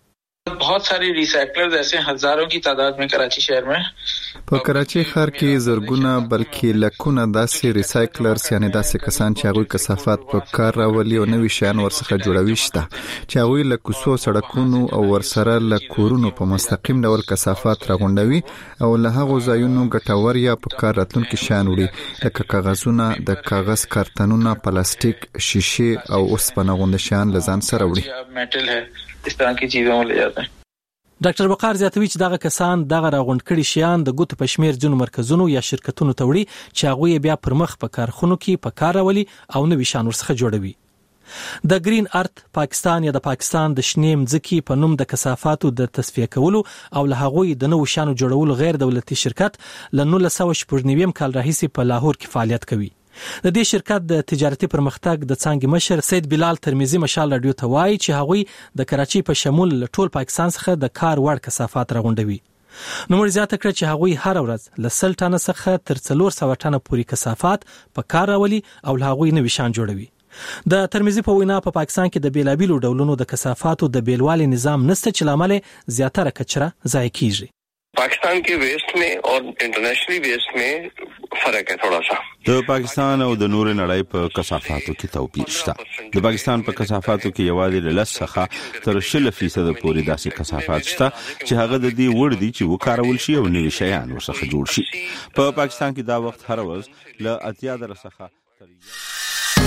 बहुत सारी रिसाइकलर्स ऐसे हजारों की तादाद में कराची शहर में په کراچي ښار کې زرګونه بلکې لکونه داسې ریسایکلرز یعنی داسې کسان چې هغوی کثافات په کار راولي او نوي شیان ورڅخه جوړوي شته چې هغوی له کوڅو سړکونو او ورسره له کورونو په مستقیم ډول کثافات راغونډوي او له هغو ځایونو ګټور یا په کار راتلونکي شیان وړي لکه کاغذونه د کاغذ کارتنونه پلاستیک شیشې او اوسپنه غونډه شیان له ځان سره وړي मेटल है इस तरह की चीजों ले जाते हैं ډاکټر بقار زیاتوي چې دغه کسان دغه راغونډ کړي شیان د ګوتو په شمیر ځینو مرکزونو یا شرکتونو ته وړي چې هغه بیا پر مخ په کارخونو کې په کار راولي او نوي شیان ورڅخه جوړوي د گرین ارت پاکستان یا د پاکستان د شنې مځکې په نوم د کثافاتو د تصفیه کولو او له هغوی د نوو شیانو جوړولو غیر دولتي شرکت ل 1990 کال راهیسې په لاهور کې فعالیت کوي د دې شرکت د تجارتي پرمختګ د څانګې مشر سید بلال ترمذی مشال رادیو ته وایي چې هغوی د کراچي په شمول ټول پاکستان څخه د کار وړ کثافات راغونډوي نو موږ زیاته کړ چې هغوی هر ورځ له 100 ټنه څخه تر 400 ټنه پورې کثافات په کار راولي او له هغوی نوي شان جوړوي د ترمذی په وینا په پاکستان کې د بیلابیلو ډولونو د کثافاتو د بیلوالي نظام نشته چې لامل زیاتره کچره ضایع کیږي पाकिस्तान के वेस्ट में और इंटरनेशनली वेस्ट में फर्क है थोड़ा सा د پاکستان او د نور نړۍ په کثافاتو کې توپیر شته د پاکستان په کثافاتو کې یوازې له 10 څخه تر 10% پورې داسې کثافات شته چې هغه د دې وړ دي چې وکارول شي او نوي شیان ورڅخه جوړ شي په پاکستان کې دا وخت هر ورځ له 80 څخه